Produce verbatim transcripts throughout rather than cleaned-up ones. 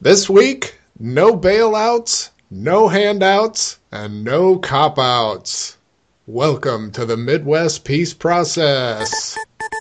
This week, no bailouts, no handouts, and no cop-outs. Welcome to the Midwest Peace Process.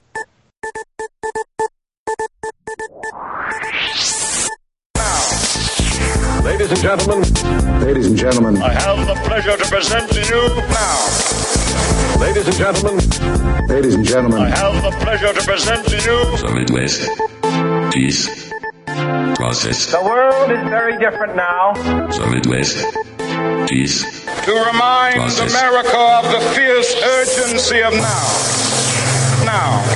Ladies and gentlemen. Ladies and gentlemen. I have the pleasure to present to you now. Ladies and gentlemen. Ladies and gentlemen. I have the pleasure to present to you the Midwest Peace Process. The world is very different now. The Midwest Peace To remind Process. America of the fierce urgency of now. Now.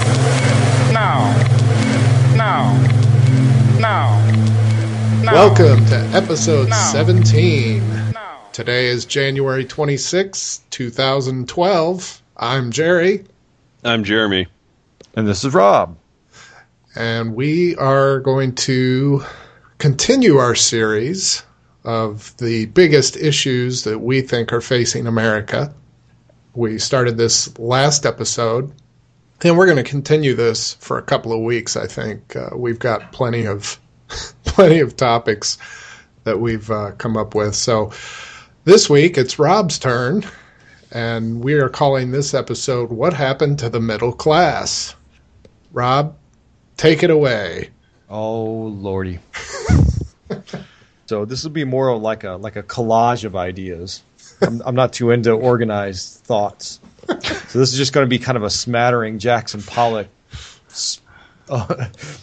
Now. Now. Now. Now. Welcome to episode Now. seventeen. Now. Today is January twenty-sixth, twenty twelve. I'm Jerry, I'm Jeremy. And this is Rob. and we are going to continue our series of the biggest issues that we think are facing America. We started this last episode, and we're going to continue this for a couple of weeks, I think. Uh, we've got plenty of plenty of topics that we've uh, come up with. So this week, it's Rob's turn, and we are calling this episode, What Happened to the Middle Class? Rob, take it away. Oh, Lordy. So this will be more of like a like a collage of ideas. I'm, I'm not too into organized thoughts. So this is just going to be kind of a smattering Jackson Pollock s- uh,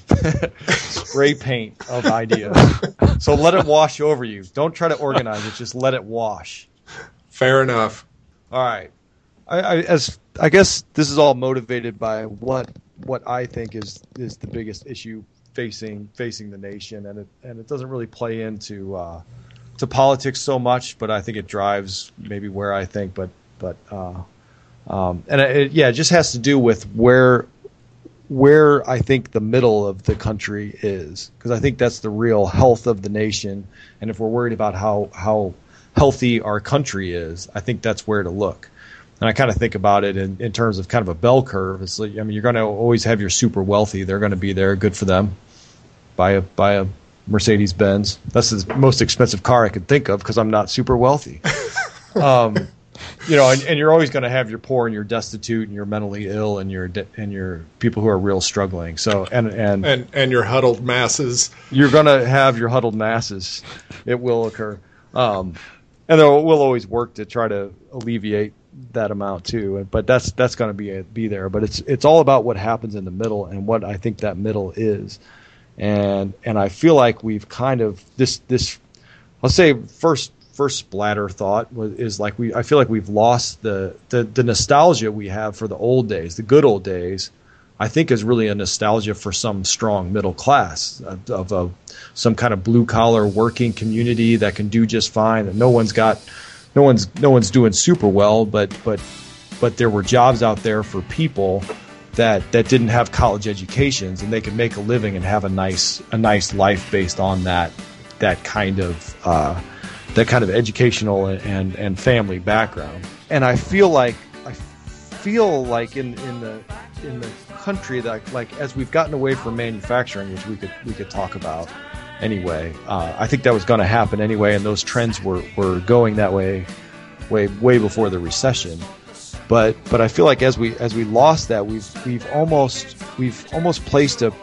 spray paint of ideas. So let it wash over you. Don't try to organize it. Just let it wash. Fair enough. All right. I, I as I guess this is all motivated by what what I think is is the biggest issue facing facing the nation, and it and it doesn't really play into uh, to politics so much, but I think it drives maybe where I think, but but uh, um, and it, yeah, it just has to do with where where I think the middle of the country is, because I think that's the real health of the nation, and if we're worried about how how healthy our country is, I think that's where to look. And I kind of think about it in, in terms of kind of a bell curve. It's like, I mean, you're going to always have your super wealthy. They're going to be there. Good for them. Buy a buy a Mercedes Benz. That's the most expensive car I could think of because I'm not super wealthy. um, you know, and, and you're always going to have your poor and your destitute and your mentally ill and your de- and your people who are real struggling. So and and And and your huddled masses. you're going to have your huddled masses. It will occur. Um, and there we'll always work to try to alleviate that amount too. But that's that's going to be be there. But it's it's all about what happens in the middle and what I think that middle is. And and I feel like we've kind of this this let's say first first splatter thought was, is like we I feel like we've lost the, the the nostalgia we have for the old days, the good old days. I think is really a nostalgia for some strong middle class of, of a some kind of blue collar working community that can do just fine. That no one's got no one's no one's doing super well, but but but there were jobs out there for people that that didn't have college educations, and they could make a living and have a nice a nice life based on that that kind of uh, that kind of educational and and family background. And I feel like I feel like in in the in the country that like as we've gotten away from manufacturing, which we could we could talk about anyway. Uh, I think that was going to happen anyway, and those trends were were going that way way way before the recession. But but I feel like as we as we lost that, we've we've almost we've almost placed a,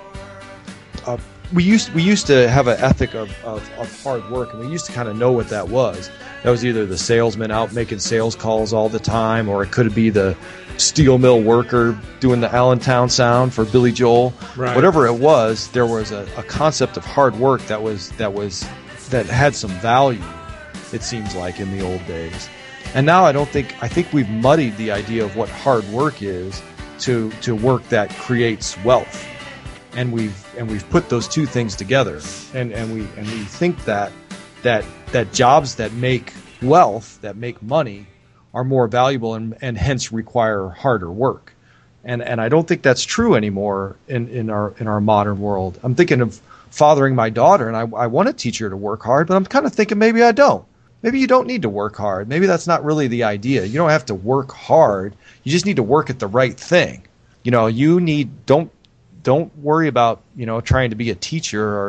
a we used we used to have an ethic of, of, of hard work, and we used to kind of know what that was. That was either the salesman out making sales calls all the time, or it could be the steel mill worker doing the Allentown sound for Billy Joel. Right. Whatever it was, there was a, a concept of hard work that was that was that had some value. It seems like in the old days. And now I don't think I think we've muddied the idea of what hard work is to to work that creates wealth, and we've and we've put those two things together, and, and we and we think that that that jobs that make wealth, that make money, are more valuable and, and hence require harder work, and and I don't think that's true anymore in, in our in our modern world. I'm thinking of fathering my daughter, and I I want to teach her to work hard, but I'm kind of thinking maybe I don't. Maybe you don't need to work hard. Maybe that's not really the idea. You don't have to work hard. You just need to work at the right thing. You know, you need don't don't worry about, you know, trying to be a teacher or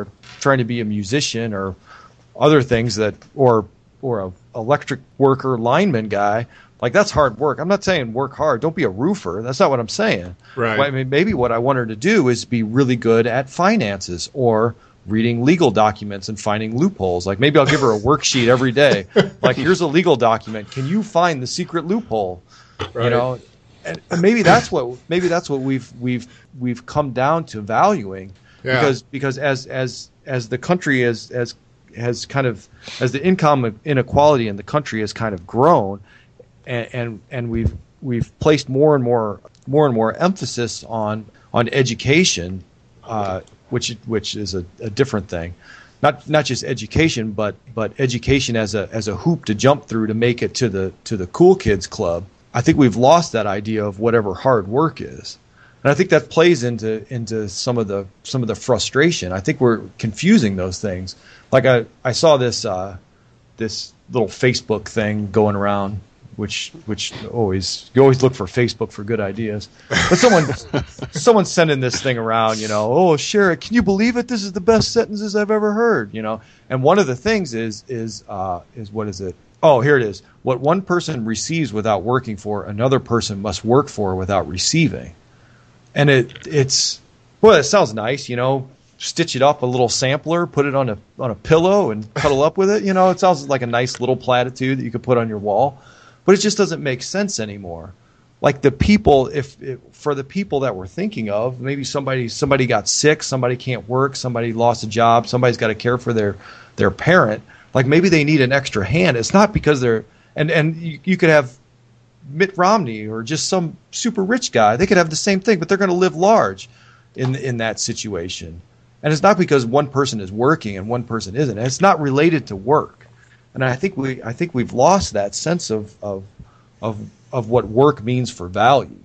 trying to be a musician or other things that, or or a electric worker, lineman guy, like that's hard work. I'm not saying work hard. Don't be a roofer. That's not what I'm saying. Right. Well, I mean, maybe what I want her to do is be really good at finances or reading legal documents and finding loopholes. Like maybe I'll give her a worksheet every day. Like, here's a legal document. Can you find the secret loophole? Right. You know, and, and maybe that's what maybe that's what we've we've we've come down to valuing. Yeah. Because because as as as the country has as has kind of as the income inequality in the country has kind of grown, and and, and we've we've placed more and more more and more emphasis on on education, uh, which which is a, a different thing, not not just education, but but education as a as a hoop to jump through to make it to the to the cool kids club. I think we've lost that idea of whatever hard work is. And I think that plays into into some of the some of the frustration. I think we're confusing those things. Like I, I saw this uh, this little Facebook thing going around, which which always you always look for Facebook for good ideas. But someone someone's sending this thing around, you know, oh, share it. Can you believe it? This is the best sentences I've ever heard, you know. And one of the things is is uh, is what is it? Oh, here it is. What one person receives without working for, another person must work for without receiving. And it it's well, it sounds nice, you know. Stitch it up a little sampler, put it on a on a pillow, and cuddle up with it. You know, it sounds like a nice little platitude that you could put on your wall, but it just doesn't make sense anymore. Like the people, if, if for the people that we're thinking of, maybe somebody somebody got sick, somebody can't work, somebody lost a job, somebody's got to care for their their parent. Like maybe they need an extra hand. It's not because they're and and you, you could have Mitt Romney or just some super rich guy. They could have the same thing, but they're going to live large in in that situation. And it's not because one person is working and one person isn't. And it's not related to work. And I think we I think we've lost that sense of of of of what work means for value.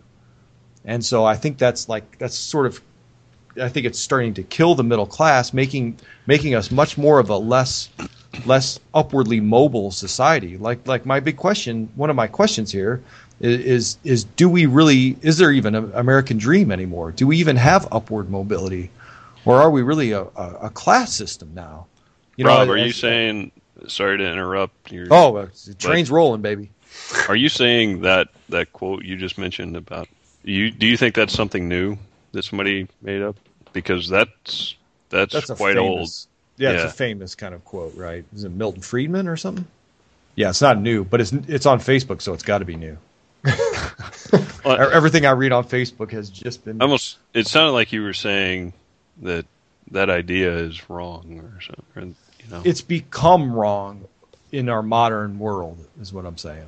And so I think that's like that's sort of I think it's starting to kill the middle class, making making us much more of a less less upwardly mobile society. Like like my big question, one of my questions here is is, is do we really is there even an American dream anymore? Do we even have upward mobility? Or are we really a, a, a class system now? You Rob, know, are as, you saying? Sorry to interrupt. Your, oh, the train's rolling, baby. Are you saying that that quote you just mentioned about you? Do you think that's something new that somebody made up? Because that's that's, that's quite famous, old. Yeah, yeah, it's a famous kind of quote, right? Is it Milton Friedman or something? Yeah, it's not new, but it's it's on Facebook, so it's got to be new. well, Everything I read on Facebook has just been almost. It sounded like you were saying that that idea is wrong or something. Or, you know, it's become wrong in our modern world, is what I'm saying.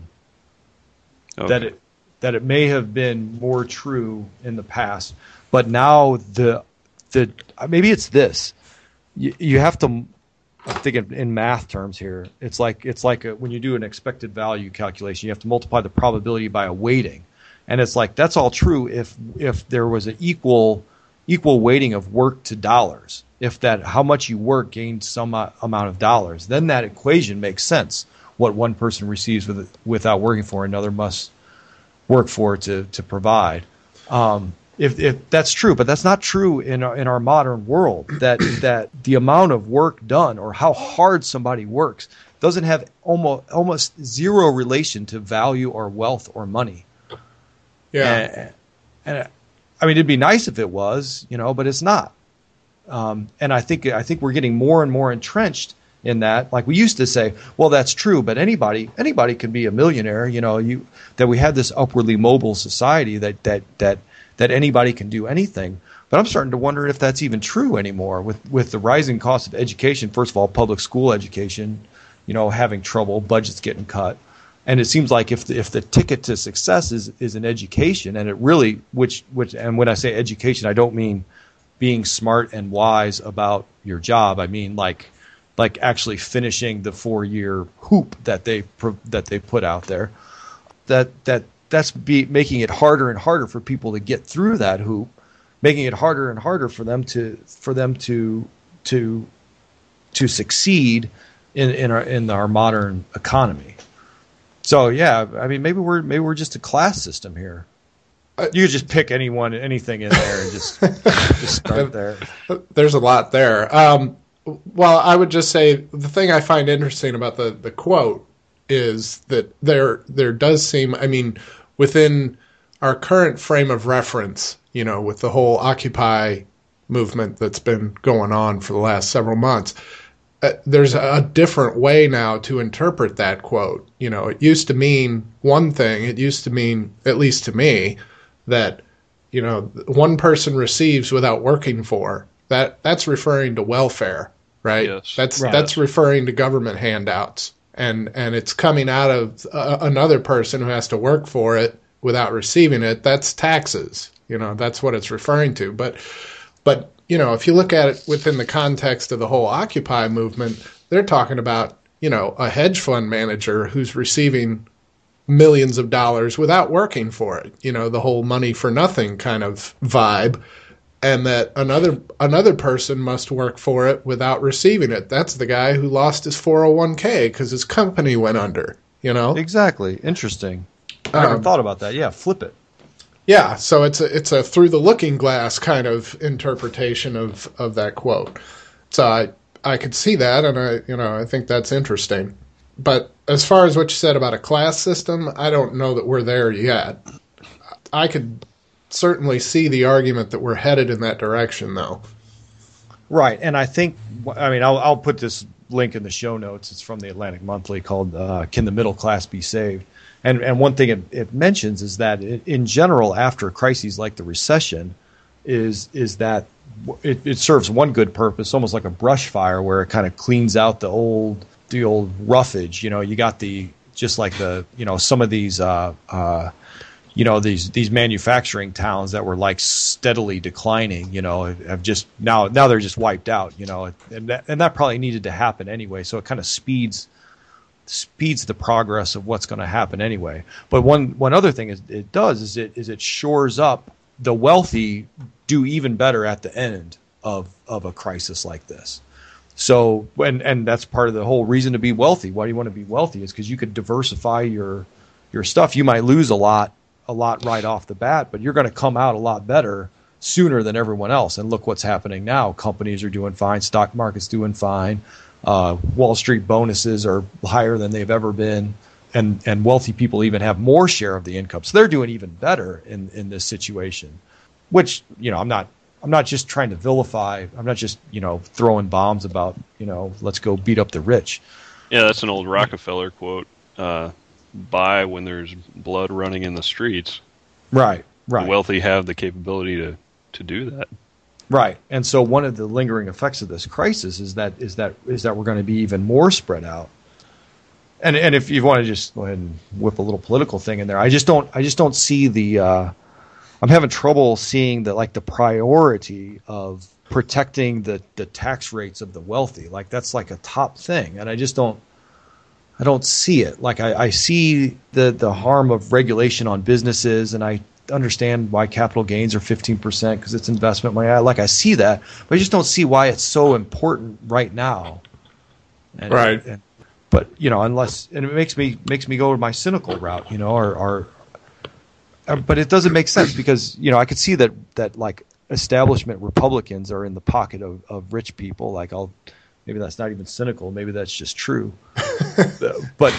okay. That it that it may have been more true in the past, but now the the maybe it's this. You, you have to. I'm thinking in math terms here. It's like it's like a, when you do an expected value calculation, you have to multiply the probability by a weighting, and it's like that's all true if if there was an equal equal weighting of work to dollars. If that how much you work gained some uh, amount of dollars, then that equation makes sense. What one person receives with, without working for, another must work for to to provide. Um, if if that's true, but that's not true in our, in our modern world. That that the amount of work done or how hard somebody works doesn't have almost almost zero relation to value or wealth or money. Yeah. And, and I mean, it'd be nice if it was, you know, but it's not. Um, and I think I think we're getting more and more entrenched in that. Like we used to say, well, that's true, but anybody anybody can be a millionaire. You know, you that we have this upwardly mobile society that that that that anybody can do anything. But I'm starting to wonder if that's even true anymore with with the rising cost of education. First of all, public school education, you know, having trouble, budgets getting cut. And it seems like if the, if the ticket to success is, is an education, and it really, which which, and when I say education, I don't mean being smart and wise about your job. I mean like like actually finishing the four year hoop that they that they put out there. That that that's be making it harder and harder for people to get through that hoop, making it harder and harder for them to for them to to to succeed in in our in our modern economy. So yeah, I mean, maybe we're maybe we're just a class system here. You could just pick anyone, anything in there, and just just start there. There's a lot there. Um, Well, I would just say the thing I find interesting about the, the quote is that there there does seem, I mean, within our current frame of reference, you know, with the whole Occupy movement that's been going on for the last several months, uh, there's a different way now to interpret that quote. You know, it used to mean one thing. It used to mean, at least to me, that, you know, one person receives without working for. That that's referring to welfare, right? Yes. That's Right. that's referring to government handouts, and and it's coming out of uh, another person who has to work for it without receiving it. That's taxes. You know, that's what it's referring to. But but you know, if you look at it within the context of the whole Occupy movement, they're talking about, you know, a hedge fund manager who's receiving millions of dollars without working for it. You know, the whole money for nothing kind of vibe. And that another another person must work for it without receiving it. That's the guy who lost his four oh one k because his company went under, you know? Exactly. Interesting. I never Um, thought about that. Yeah, flip it. Yeah, so it's a, it's a through the looking glass kind of interpretation of, of that quote. So I I could see that, and I you know I think that's interesting. But as far as what you said about a class system, I don't know that we're there yet. I could certainly see the argument that we're headed in that direction, though. Right, and I think, I mean, I'll, I'll put this link in the show notes. It's from the Atlantic Monthly called uh, Can the Middle Class Be Saved? And and one thing it, it mentions is that it, in general, after crises like the recession, is is that it, it serves one good purpose, almost like a brush fire, where it kind of cleans out the old the old roughage. You know, you got the, just like the, you know, some of these uh, uh, you know, these these manufacturing towns that were like steadily declining, you know, have just now now they're just wiped out, you know, and that, and that probably needed to happen anyway. So it kind of speeds speeds the progress of what's going to happen anyway. But one one other thing is it does is it is it shores up the wealthy do even better at the end of of a crisis like this. So and and that's part of the whole reason to be wealthy. Why do you want to be wealthy? Is because you could diversify your your stuff. You might lose a lot. a lot right off the bat, but you're going to come out a lot better sooner than everyone else. And look what's happening now. Companies are doing fine. Stock market's doing fine. Uh, Wall Street bonuses are higher than they've ever been. And, and wealthy people even have more share of the income. So they're doing even better in, in this situation, which, you know, I'm not, I'm not just trying to vilify. I'm not just, you know, throwing bombs about, you know, let's go beat up the rich. Yeah, that's an old Rockefeller quote. Uh, buy when there's blood running in the streets. Right, right. The wealthy have the capability to, to do that. Right. And so one of the lingering effects of this crisis is that is that is that we're going to be even more spread out. And and if you want to just go ahead and whip a little political thing in there, I just don't I just don't see the uh, I'm having trouble seeing the like the priority of protecting the, the tax rates of the wealthy. Like that's like a top thing. And I just don't I don't see it. Like I, I see the, the harm of regulation on businesses, and I understand why capital gains are fifteen percent because it's investment money. I, like I see that, but I just don't see why it's so important right now. And, Right. And, but you know, unless and it makes me makes me go to my cynical route, you know, or, or, or but it doesn't make sense because you know I could see that that like establishment Republicans are in the pocket of, of rich people. Like I'll. Maybe that's not even cynical. Maybe that's just true. but,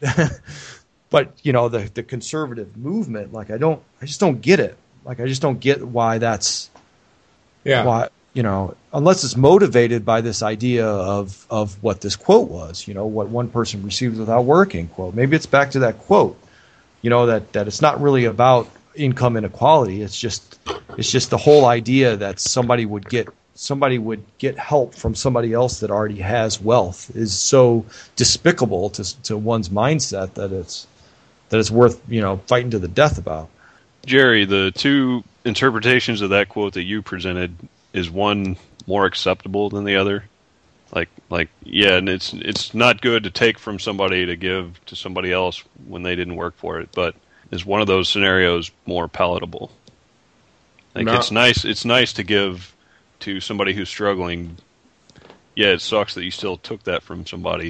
but you know, the the conservative movement, like I don't, I just don't get it. Like I just don't get why that's, Yeah. why you know, unless it's motivated by this idea of of what this quote was. You know, what one person receives without working. Quote. Maybe it's back to that quote. You know that that it's not really about income inequality. It's just it's just the whole idea that somebody would get. somebody would get help from somebody else that already has wealth is so despicable to to one's mindset that it's that it's worth, you know, fighting to the death about. Jerry, the two interpretations of that quote that you presented, is one more acceptable than the other? Like, like, yeah, and it's it's not good to take from somebody to give to somebody else when they didn't work for it, but is one of those scenarios more palatable? Like, No. it's nice. It's nice to give to somebody who's struggling. Yeah, it sucks that you still took that from somebody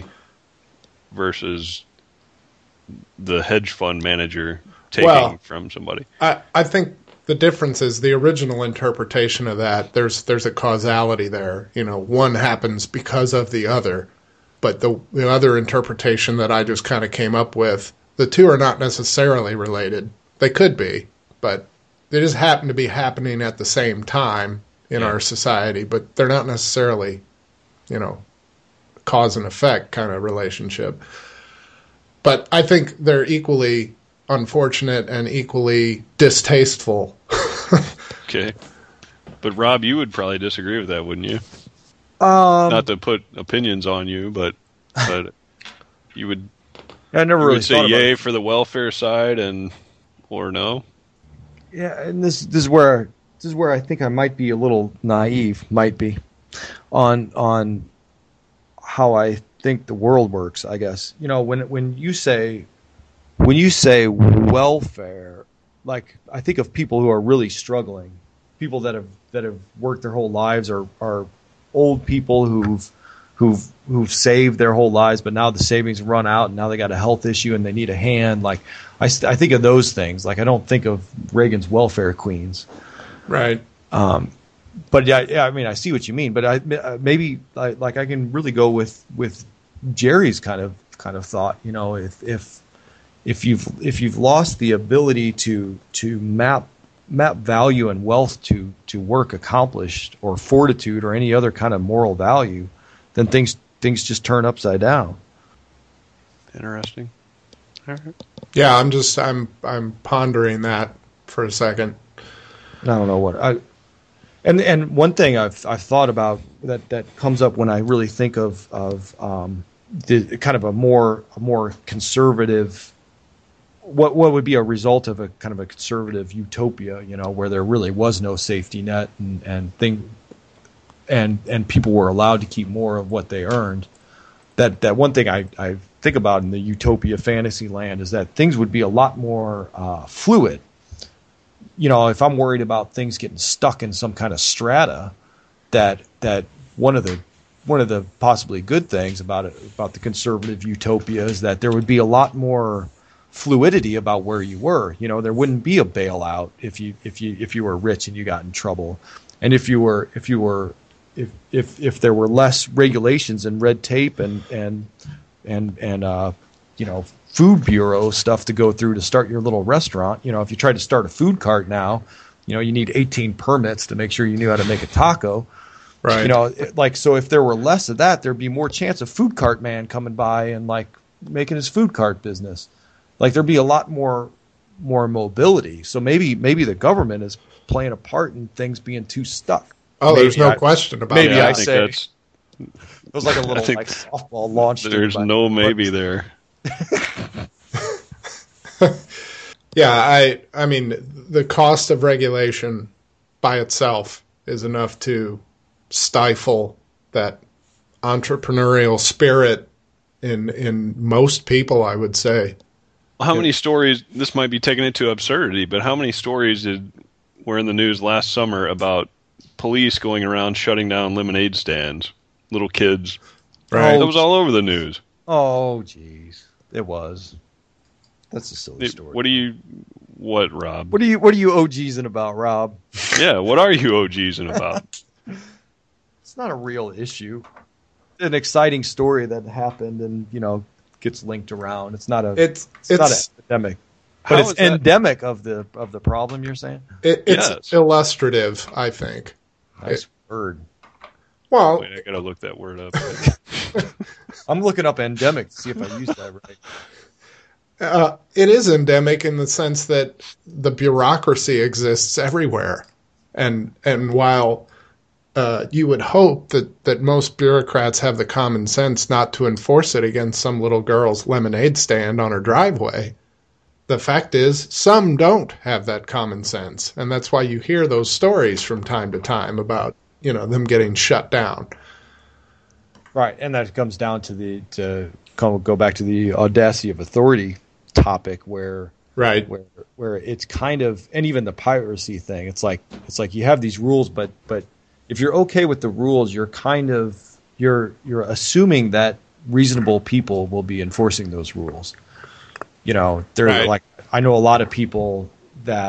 versus the hedge fund manager taking Well, from somebody. I, I think the difference is the original interpretation of that. There's there's a causality there. You know, one happens because of the other, but the the other interpretation that I just kind of came up with, the two are not necessarily related. They could be, but they just happen to be happening at the same time in Yeah. our society. But they're not necessarily, you know, cause and effect kind of relationship. But I think they're equally unfortunate and equally distasteful. Okay. But Rob, you would probably disagree with that, wouldn't you? Um, Not to put opinions on you, but but you would I never you really would say thought about yay it. for the welfare side and or no? Yeah, and this this is where this is where I think I might be a little naive, might be, on on how I think the world works. I guess you know when when you say when you say welfare, like I think of people who are really struggling, people that have that have worked their whole lives, or are old people who've who've who've saved their whole lives, but now the savings run out, and now they got a health issue and they need a hand. Like I, st- I think of those things. Like I don't think of Reagan's welfare queens. Right. Um, but yeah, yeah, I mean, I see what you mean. But I uh, maybe I, like I can really go with with Jerry's kind of kind of thought. You know, if if if you've if you've lost the ability to to map map value and wealth to to work accomplished or fortitude or any other kind of moral value, then things things just turn upside down. Interesting. All right. Yeah, I'm just I'm I'm pondering that for a second. I don't know what I. And and one thing I've I've thought about that, that comes up when I really think of of um, the kind of a more a more conservative. What what would be a result of a kind of a conservative utopia, you know, where there really was no safety net and and thing, and and people were allowed to keep more of what they earned. That that one thing I, I think about in the utopia fantasy land is that things would be a lot more uh, fluid. You know, if I'm worried about things getting stuck in some kind of strata, that that one of the one of the possibly good things about it about the conservative utopia is that there would be a lot more fluidity about where you were. You know, there wouldn't be a bailout if you if you if you were rich and you got in trouble, and if you were if you were if if if there were less regulations and red tape and and and and uh, you know, food bureau stuff to go through to start your little restaurant. You know, if you tried to start a food cart now, you know, you need eighteen permits to make sure you knew how to make a taco. Right. You know, it- like, so if there were less of that, there'd be more chance of food cart man coming by and like making his food cart business. Like there'd be a lot more more mobility. So maybe maybe the government is playing a part in things being too stuck. Oh, Maybe there's no I- question about maybe that. I I think say- that's It was like a little think like softball launched. there's by- no maybe there. Yeah, I I mean the cost of regulation by itself is enough to stifle that entrepreneurial spirit in in most people, I would say. How many stories? This might be taking it to absurdity, but how many stories did were in the news last summer about police going around shutting down lemonade stands, little kids? Right. That was all over the news. Oh, jeez, it was. That's a silly It- story. what do you? What, Rob? What are you What are you OGsing about, Rob? Yeah, what are you OGsing about? It's not a real issue. An exciting story that happened, and you know, gets linked around. It's not a. It's It's, not an it's epidemic, How but it's is that- endemic of the of the problem. You're saying? it, it's Yes. illustrative, I think. Nice word. Well, Wait, I gotta look that word up. I'm looking up endemic to see if I used that right. Uh, it is endemic in the sense that the bureaucracy exists everywhere, and and while uh, you would hope that, that most bureaucrats have the common sense not to enforce it against some little girl's lemonade stand on her driveway, the fact is some don't have that common sense, and that's why you hear those stories from time to time about, you know, them getting shut down. Right, and that comes down to the to come, go back to the audacity of authority topic, where Right. where where it's kind of, and even the piracy thing. It's like it's like you have these rules, but but if you're okay with the rules, you're kind of you're you're assuming that reasonable people will be enforcing those rules. You know, they're Right. like, I know a lot of people that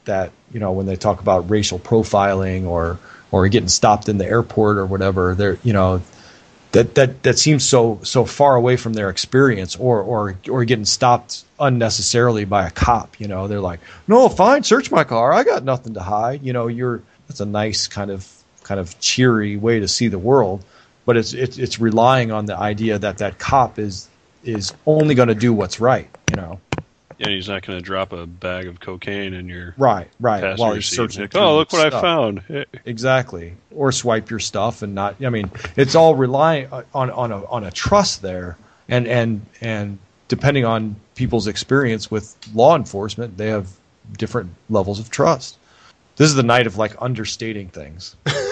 that, you know, when they talk about racial profiling or or getting stopped in the airport or whatever, they're, you know, that that that seems so so far away from their experience, or or or getting stopped unnecessarily by a cop. You know, they're like, no, fine, search my car, I got nothing to hide. You know, you're that's a nice kind of kind of cheery way to see the world, but it's it's it's relying on the idea that that cop is is only going to do what's right. You know. Yeah, he's not going to drop a bag of cocaine in your right, right. passenger While he's seat. searching. Like, oh, look what stuff. I found! Exactly, or swipe your stuff and not. I mean, it's all relying on on a on a trust there, and and and depending on people's experience with law enforcement, they have different levels of trust. This is the night of like understating things.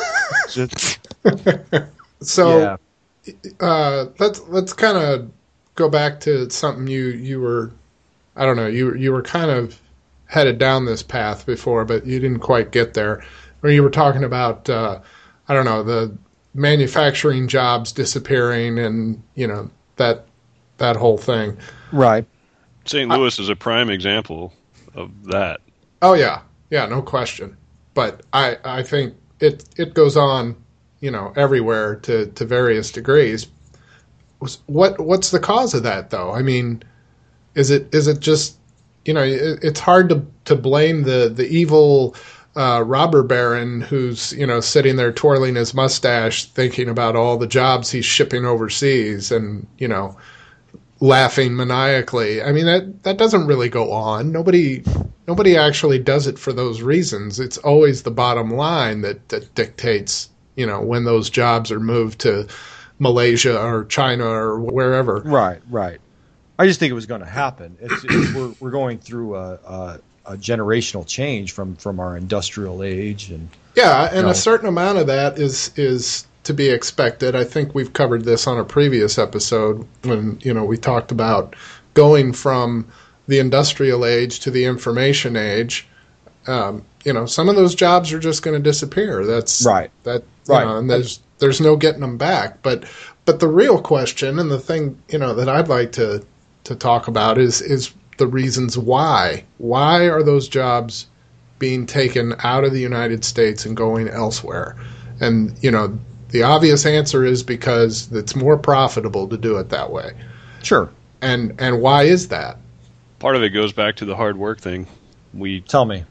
So, yeah. uh, let's let's kind of go back to something you you were. I don't know, you you were kind of headed down this path before, but you didn't quite get there. Where you were talking about, uh, I don't know, the manufacturing jobs disappearing and, you know, that that whole thing. Right. Saint Louis I, is a prime example of that. Oh, yeah. Yeah, no question. But I, I think it it goes on, you know, everywhere to, to various degrees. What What's the cause of that, though? I mean... Is it is it just, you know, it, it's hard to, to blame the the evil uh, robber baron who's, you know, sitting there twirling his mustache thinking about all the jobs he's shipping overseas and, you know, laughing maniacally. I mean, that that doesn't really go on. Nobody nobody actually does it for those reasons. It's always the bottom line that, that dictates, you know, when those jobs are moved to Malaysia or China or wherever. Right, right. I just think it was going to happen. It's, it's, we're we're going through a, a, a generational change from, from our industrial age, and yeah, and you know, a certain amount of that is is to be expected. I think we've covered this on a previous episode when, you know, we talked about going from the industrial age to the information age. Um, you know, some of those jobs are just going to disappear. That's right. That you right. know, and there's there's no getting them back. But but the real question, and the thing, you know, that I'd like to. to talk about is is the reasons why. Why are those jobs being taken out of the United States and going elsewhere? And, you know, the obvious answer is because it's more profitable to do it that way. Sure. And and why is that? Part of it goes back to the hard work thing. We Tell me.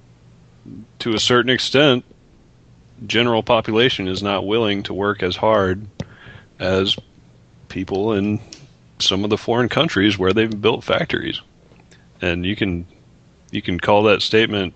To a certain extent, general population is not willing to work as hard as people in some of the foreign countries where they've built factories. And you can you can call that statement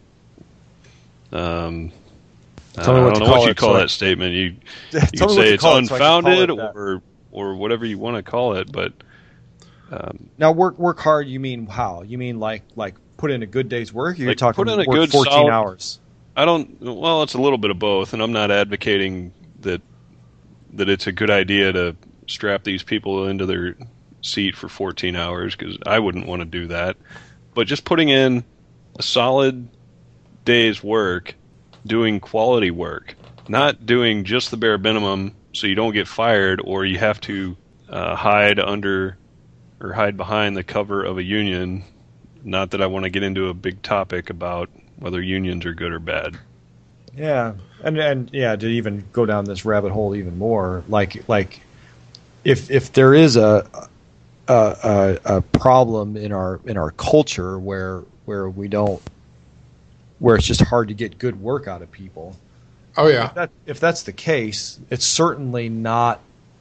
um I don't know what you call that statement. You you can say it's unfounded or or whatever you want to call it, but um, now work work hard, you mean how? You mean like like put in a good day's work? You're like talking put in a work good fourteen solid, hours. I don't well, it's a little bit of both, and I'm not advocating that that it's a good idea to strap these people into their seat for fourteen hours, because I wouldn't want to do that. But just putting in a solid day's work, doing quality work, not doing just the bare minimum so you don't get fired or you have to uh, hide under or hide behind the cover of a union. Not that I want to get into a big topic about whether unions are good or bad. Yeah, and and yeah, to even go down this rabbit hole even more, like like if if there is a a, a, a problem in our in our culture where where we don't where it's just hard to get good work out of people. Oh yeah. If, that, if that's the case, it's certainly not.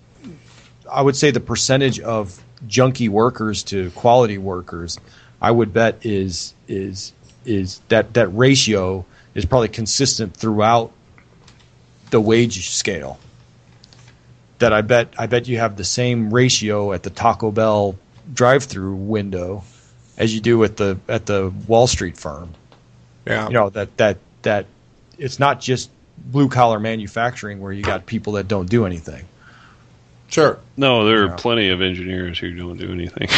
I would say the percentage of junkie workers to quality workers, I would bet is is is that that ratio is probably consistent throughout the wage scale. That I bet I bet you have the same ratio at the Taco Bell drive-through window as you do at the at the Wall Street firm. Yeah. You know, that that that it's not just blue collar manufacturing where you got people that don't do anything. Sure. No, there are Yeah. plenty of engineers who don't do anything.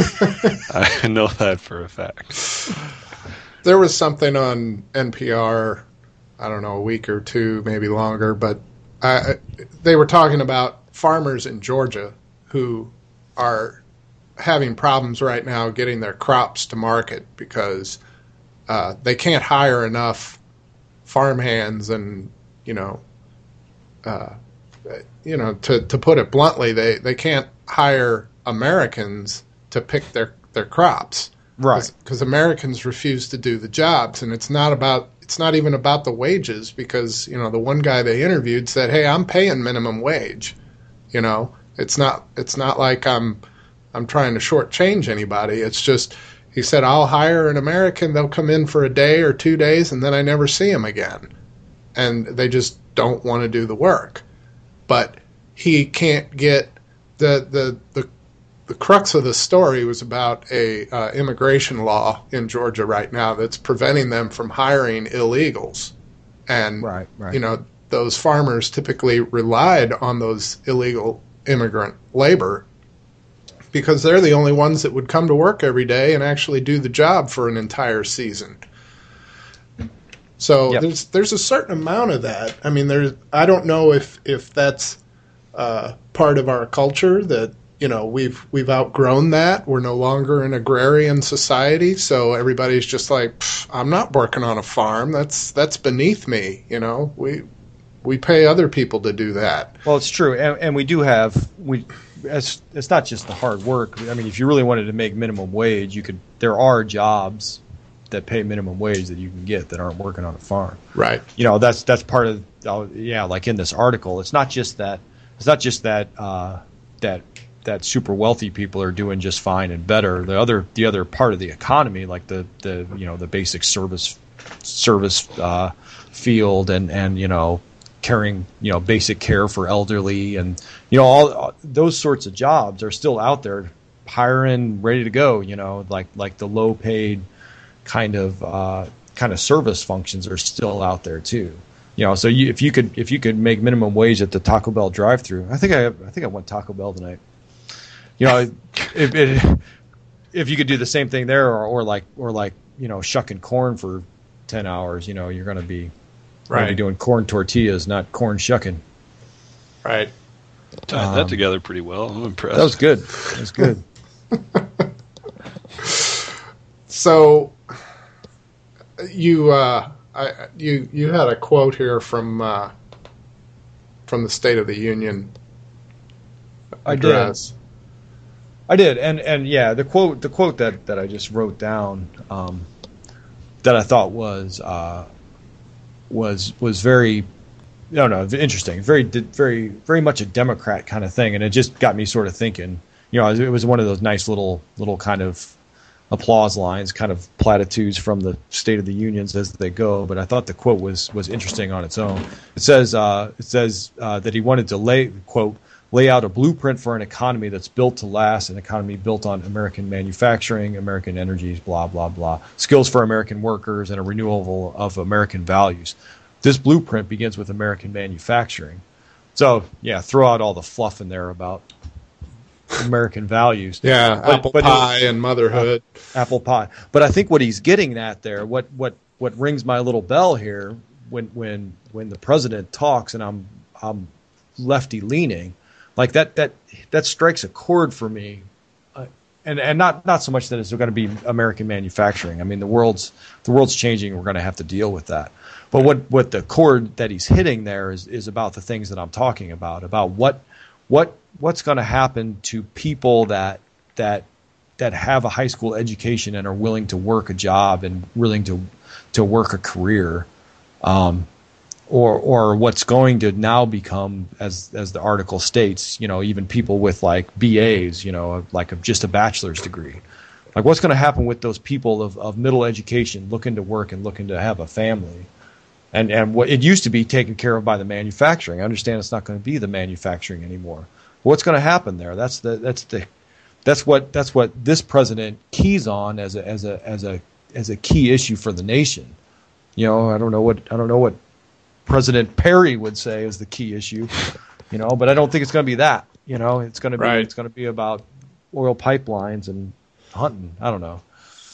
I know that for a fact. There was something on N P R, I don't know, a week or two, maybe longer, but I, they were talking about farmers in Georgia who are having problems right now getting their crops to market because uh, they can't hire enough farmhands, and you know, uh, you know, to to put it bluntly, they they can't hire Americans to pick their their crops, right? Because Americans refuse to do the jobs, and it's not about it's not even about the wages, because you know the one guy they interviewed said, "Hey, I'm paying minimum wage," you know. It's not it's not like I'm I'm trying to shortchange anybody. It's just, he said, I'll hire an American, they'll come in for a day or two days, and then I never see them again. And they just don't want to do the work. But he can't get, the the the, the crux of the story was about a uh, immigration law in Georgia right now that's preventing them from hiring illegals. And, right, right. you know, those farmers typically relied on those illegal immigrant labor because they're the only ones that would come to work every day and actually do the job for an entire season. So yep. there's there's a certain amount of that. I mean, there's I don't know if if that's uh, part of our culture, that you know we've we've outgrown that. We're no longer an agrarian society, so everybody's just like, I'm not working on a farm. That's that's beneath me. You know, we. We pay other people to do that. Well, it's true, and, and we do have we. It's, it's not just the hard work. I mean, if you really wanted to make minimum wage, you could. There are jobs that pay minimum wage that you can get that aren't working on a farm. Right. You know, that's that's part of. Uh, yeah, like in this article, it's not just that. It's not just that uh, that that super wealthy people are doing just fine and better. The other the other part of the economy, like the the you know the basic service service uh, field and and you know. caring, you know, basic care for elderly, and you know, all, all those sorts of jobs are still out there, hiring, ready to go. You know, like like the low paid kind of uh, kind of service functions are still out there too. You know, so you, if you could if you could make minimum wage at the Taco Bell drive-thru, I think I I think I went Taco Bell tonight. You know, if it, if you could do the same thing there, or, or like or like you know, shucking corn for ten hours, you know, you're going to be Right. Be doing corn tortillas, not corn shucking. Right. Tied um, that together pretty well. I'm impressed. That was good. That was good. So, you uh, I, you you had a quote here from uh, from the State of the Union address. I did. I did, and and yeah, the quote the quote that, that I just wrote down um, that I thought was. Uh, was was very, no, no, interesting, very, very, very much a Democrat kind of thing, and it just got me sort of thinking. You know, it was one of those nice little, little kind of applause lines, kind of platitudes from the State of the Unions as they go. But I thought the quote was was interesting on its own. It says uh, it says uh, that he wanted to lay quote lay out a blueprint for an economy that's built to last, an economy built on American manufacturing, American energies, blah, blah, blah, skills for American workers, and a renewal of American values. This blueprint begins with American manufacturing. So, yeah, throw out all the fluff in there about American values. Yeah, but, apple but pie it, and motherhood. Uh, apple pie. But I think what he's getting at there, what what what rings my little bell here, when when when the president talks and I'm I'm lefty leaning, like that that that strikes a chord for me, uh, and and not not so much that it's going to be American manufacturing. I mean, the world's the world's changing. We're going to have to deal with that. But what, what the chord that he's hitting there is is about the things that I'm talking about, about what what what's going to happen to people that that that have a high school education and are willing to work a job and willing to to work a career. Um, Or, or what's going to now become, as as the article states, you know, even people with like B As, you know, like a, just a bachelor's degree. Like, what's going to happen with those people of, of middle education looking to work and looking to have a family? And and what it used to be taken care of by the manufacturing. I understand it's not going to be the manufacturing anymore. What's going to happen there? That's the that's the that's what that's what this president keys on as a as a as a as a key issue for the nation. You know, I don't know what I don't know what. President Perry would say is the key issue, you know, but I don't think it's going to be that. You know, it's going to be right. It's going to be about oil pipelines and hunting. I don't know.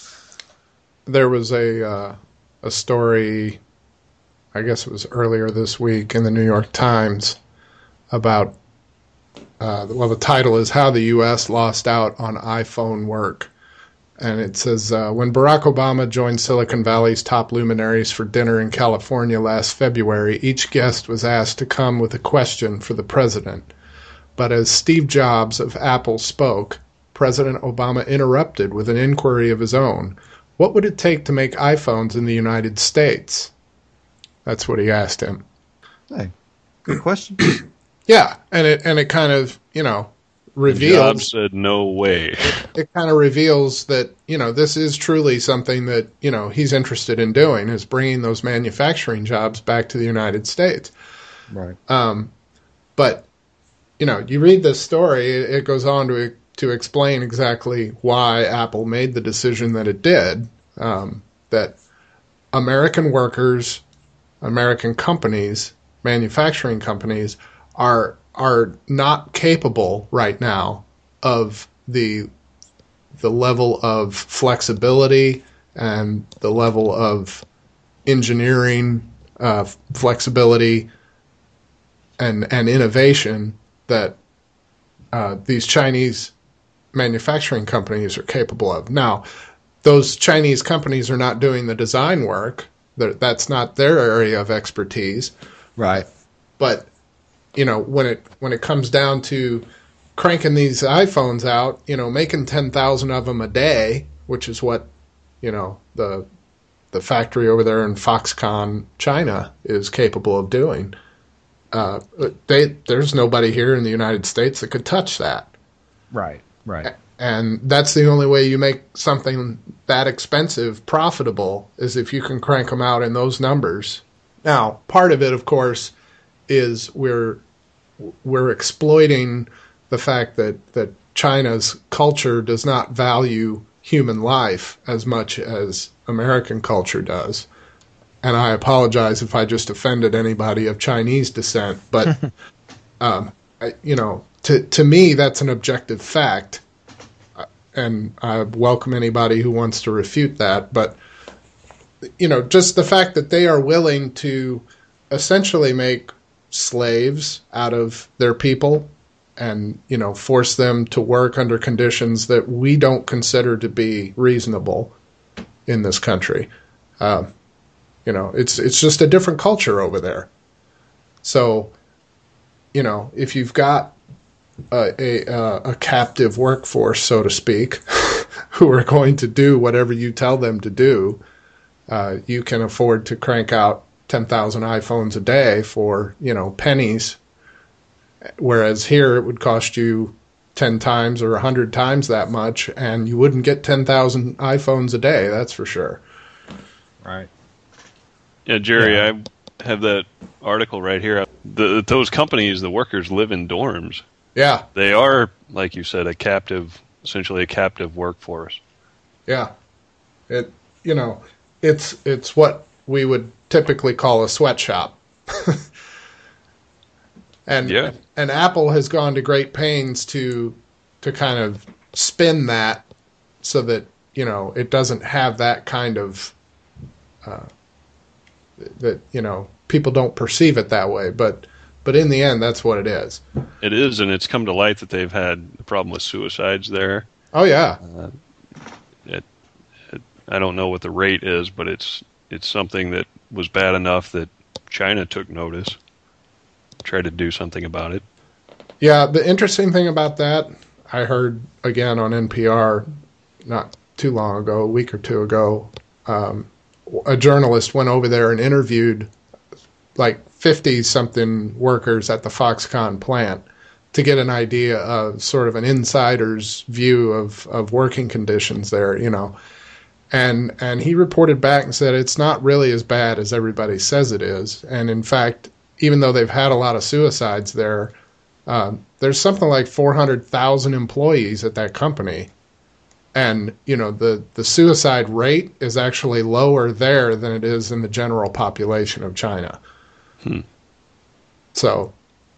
There was a uh, a story, I guess it was earlier this week in the New York Times about uh, well, the title is "How the U S Lost Out on iPhone Work," And it says, uh, when Barack Obama joined Silicon Valley's top luminaries for dinner in California last February, each guest was asked to come with a question for the president. But as Steve Jobs of Apple spoke, President Obama interrupted with an inquiry of his own. What would it take to make iPhones in the United States? That's what he asked him. Hey, good question. Yeah, and it and it kind of, you know, reveals. Jobs said no way. It, it kind of reveals that, you know, this is truly something that, you know, he's interested in doing, is bringing those manufacturing jobs back to the United States. Right. Um, but, you know, you read this story, it, it goes on to to explain exactly why Apple made the decision that it did, um, that American workers, American companies, manufacturing companies are are not capable right now of the the level of flexibility and the level of engineering uh, flexibility and and innovation that uh, these Chinese manufacturing companies are capable of. Now, those Chinese companies are not doing the design work. That's not their area of expertise. Right. But, you know, when it when it comes down to cranking these iPhones out, you know, making ten thousand of them a day, which is what, you know, the the factory over there in Foxconn, China, is capable of doing, uh, they there's nobody here in the United States that could touch that. Right. Right. And that's the only way you make something that expensive profitable, is if you can crank them out in those numbers. Now, part of it, of course, is we're we're exploiting the fact that, that China's culture does not value human life as much as American culture does. And I apologize if I just offended anybody of Chinese descent, but um, I, you know, to to me that's an objective fact. And I welcome anybody who wants to refute that. But, you know, just the fact that they are willing to essentially make slaves out of their people and, you know, force them to work under conditions that we don't consider to be reasonable in this country. Uh, you know, it's it's just a different culture over there. So, you know, if you've got A, a, a captive workforce, so to speak, who are going to do whatever you tell them to do, uh, you can afford to crank out ten thousand iPhones a day for, you know, pennies, whereas here it would cost you ten times or one hundred times that much, and you wouldn't get ten thousand iPhones a day, that's for sure. Right. Yeah, Jerry, Yeah. I have that article right here. The, those companies, the workers live in dorms. Yeah, They are, like you said, a captive, essentially a captive workforce. yeah. It, you know, it's it's what we would typically call a sweatshop. and Yeah. and Apple has gone to great pains to to kind of spin that so that, you know, it doesn't have that kind of uh, that, you know, people don't perceive it that way, but but in the end that's what it is. It is, and it's come to light that they've had a problem with suicides there. Oh yeah. Uh, it, it, I don't know what the rate is, but it's it's something that was bad enough that China took notice, tried to do something about it. Yeah, the interesting thing about that, I heard again on N P R not too long ago, a week or two ago, um, a journalist went over there and interviewed like fifty-something workers at the Foxconn plant to get an idea of sort of an insider's view of, of working conditions there, you know. And and he reported back and said it's not really as bad as everybody says it is. And in fact, even though they've had a lot of suicides there, um, there's something like four hundred thousand employees at that company. And, you know, the, the suicide rate is actually lower there than it is in the general population of China. Hmm. So,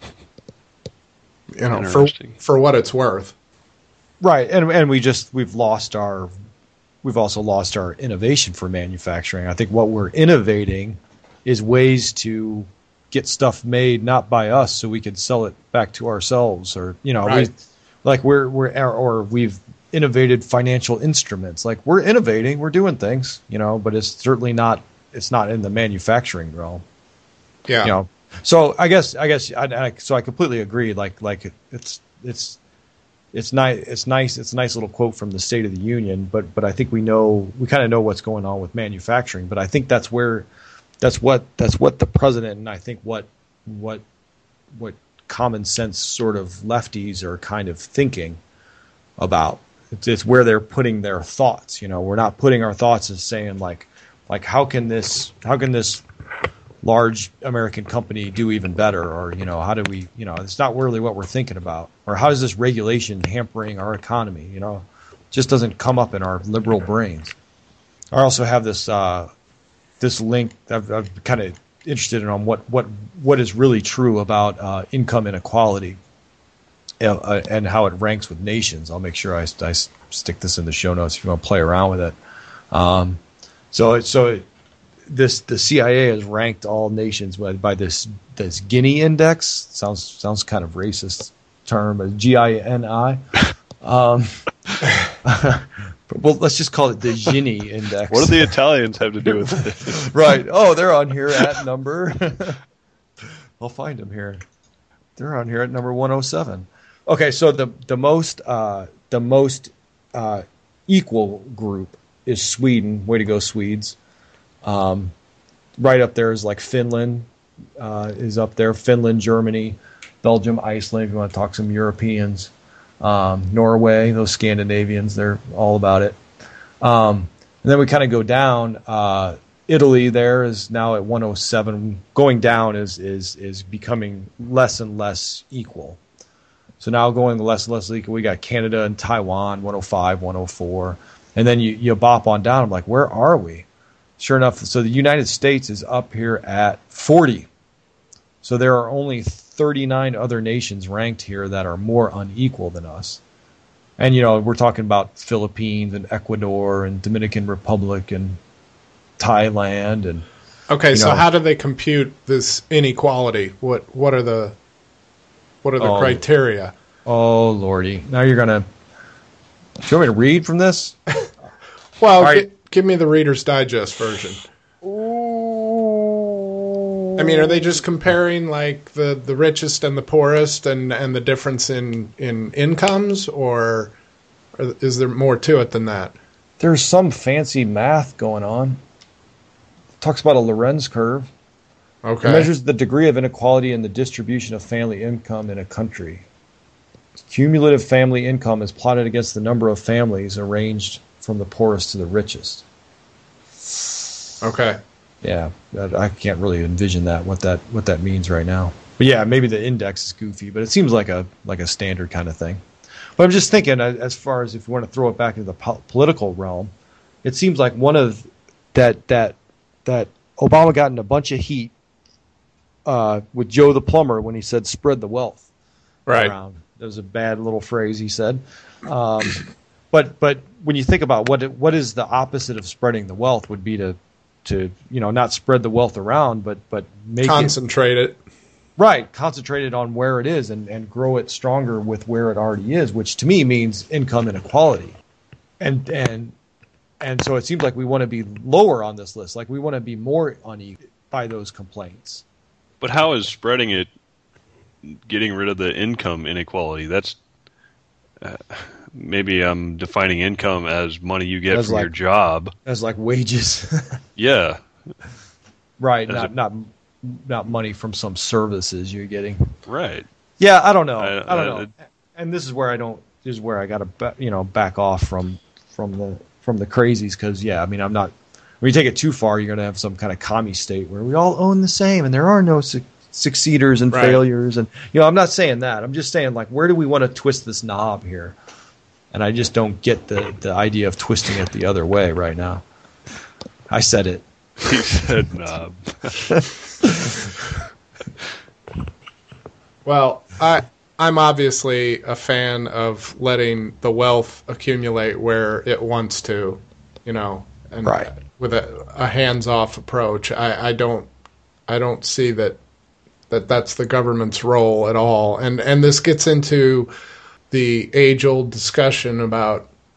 you know, for Interesting. for what it's worth. Right, and and we just we've lost our we've also lost our innovation for manufacturing. I think what we're innovating is ways to get stuff made not by us, so we can sell it back to ourselves, or you know, Right. we, like we're we're or we've innovative financial instruments. Like we're innovating, we're doing things, you know, but it's certainly not it's not in the manufacturing realm. Yeah. You know, so I guess I guess I, I so I completely agree. Like like it's it's it's nice it's nice it's a nice little quote from the State of the Union. But but I think we know we kind of know what's going on with manufacturing. But I think that's where that's what that's what the president and I think what what what common sense sort of lefties are kind of thinking about. It's, it's where they're putting their thoughts. You know, we're not putting our thoughts as saying like like how can this how can this large American company do even better, or you know how do we you know it's not really what we're thinking about, or how is this regulation hampering our economy? You know, it just doesn't come up in our liberal brains. I also have this uh, this link. I've, I'm kind of interested in on what what what is really true about uh, income inequality uh, and how it ranks with nations. I'll make sure I, I stick this in the show notes if you want to play around with it. Um, so it, so. It, This the C I A has ranked all nations by, by this this Gini index. Sounds sounds kind of racist term, but G I N I. Um, well, let's just call it the Gini index. What do the Italians have to do with it? Right. Oh, they're on here at number. I'll find them here. They're on here at number one oh seven. Okay, so the the most uh, the most uh, equal group is Sweden. Way to go, Swedes. Um, right up there is like Finland uh, is up there. Finland, Germany, Belgium, Iceland. If you want to talk some Europeans, um, Norway, those Scandinavians, they're all about it. Um, and then we kind of go down. Uh, Italy there is now at one oh seven. Going down is is is becoming less and less equal. So now going less and less equal. We got Canada and Taiwan, one oh five, one oh four, and then you you bop on down. I'm like, where are we? Sure enough, so the United States is up here at forty. So there are only thirty-nine other nations ranked here that are more unequal than us. And, you know, we're talking about Philippines and Ecuador and Dominican Republic and Thailand. And Okay, so know, how do they compute this inequality? What what are the what are the Oh. criteria? Oh, Lordy. Now you're going to... Do you want me to read from this? Well, right. gi- give me the Reader's Digest version. I mean, are they just comparing like the, the richest and the poorest and, and the difference in, in incomes, or, or is there more to it than that? There's some fancy math going on. It talks about a Lorenz curve. Okay. It measures the degree of inequality in the distribution of family income in a country. Cumulative family income is plotted against the number of families arranged from the poorest to the richest. Okay. Yeah, that, I can't really envision that what that what that means right now. But yeah, maybe the index is goofy, but it seems like a like a standard kind of thing. But I'm just thinking, as far as if you want to throw it back into the po- political realm, it seems like one of that that that Obama got in a bunch of heat uh, with Joe the plumber when he said "spread the wealth" Right. around. That was a bad little phrase he said. Um, but but when you think about what it, what is the opposite of spreading the wealth would be to to you know not spread the wealth around, but but make Concentrate it. it right, concentrate it on where it is and, and grow it stronger with where it already is, which to me means income inequality. And and and so it seems like we want to be lower on this list, like we want to be more unequal by those complaints. But how is spreading it getting rid of the income inequality? That's uh, maybe I'm defining income as money you get As from like- your job. As like wages. Yeah. Right, As not a- not not money from some services you're getting. Right. Yeah, I don't know. I- I, don't I- know. And this is where I don't. This is where I got to, ba- you know, back off from from the from the crazies because yeah, I mean, I'm not. When you take it too far, you're going to have some kind of commie state where we all own the same and there are no su- succeeders and Right. failures. And you know, I'm not saying that. I'm just saying like, where do we want to twist this knob here? And I just don't get the the idea of twisting it the other way right now. I said it. He said knob. Well, I I'm obviously a fan of letting the wealth accumulate where it wants to, you know, and Right. with a, a hands-off approach. I, I don't I don't see that that that's the government's role at all. And and this gets into the age-old discussion about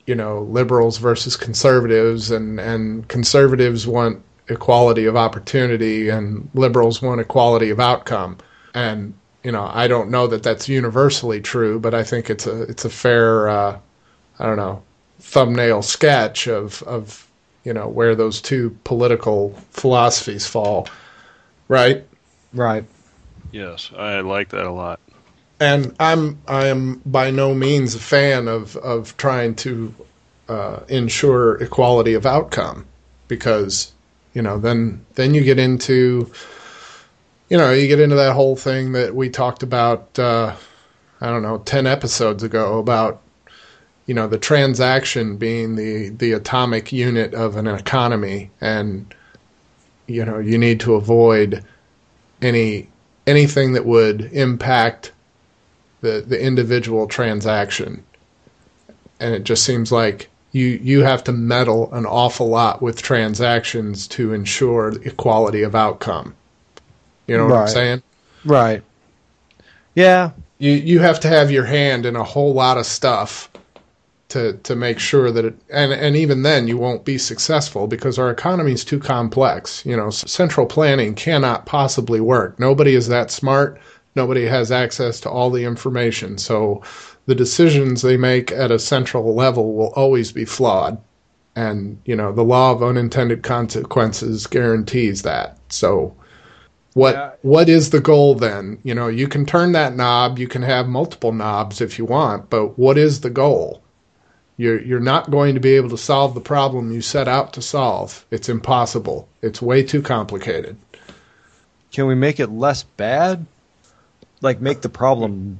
you know, liberals versus conservatives, and, and conservatives want equality of opportunity and liberals want equality of outcome. And, you know, I don't know that that's universally true, but I think it's a it's a fair, uh, I don't know, thumbnail sketch of, of, you know, where those two political philosophies fall. Right? Right. Yes, I like that a lot. And I'm I am by no means a fan of, of trying to uh, ensure equality of outcome, because, you know, then then you get into, you know, you get into that whole thing that we talked about, uh, I don't know, ten episodes ago about, you know, the transaction being the, the atomic unit of an economy, and, you know, you need to avoid any anything that would impact the the individual transaction. And it just seems like you you have to meddle an awful lot with transactions to ensure equality of outcome. You know what Right. I'm saying? Right. Yeah. You you have to have your hand in a whole lot of stuff to to make sure that it, and and even then you won't be successful because our economy is too complex. You know, central planning cannot possibly work. Nobody is that smart. Nobody has access to all the information. So the decisions they make at a central level will always be flawed. And, you know, the law of unintended consequences guarantees that. So what Yeah. what is the goal then? You know, you can turn that knob, you can have multiple knobs if you want, but what is the goal? You're you're not going to be able to solve the problem you set out to solve. It's impossible. It's way too complicated. Can we make it less bad? Like make the problem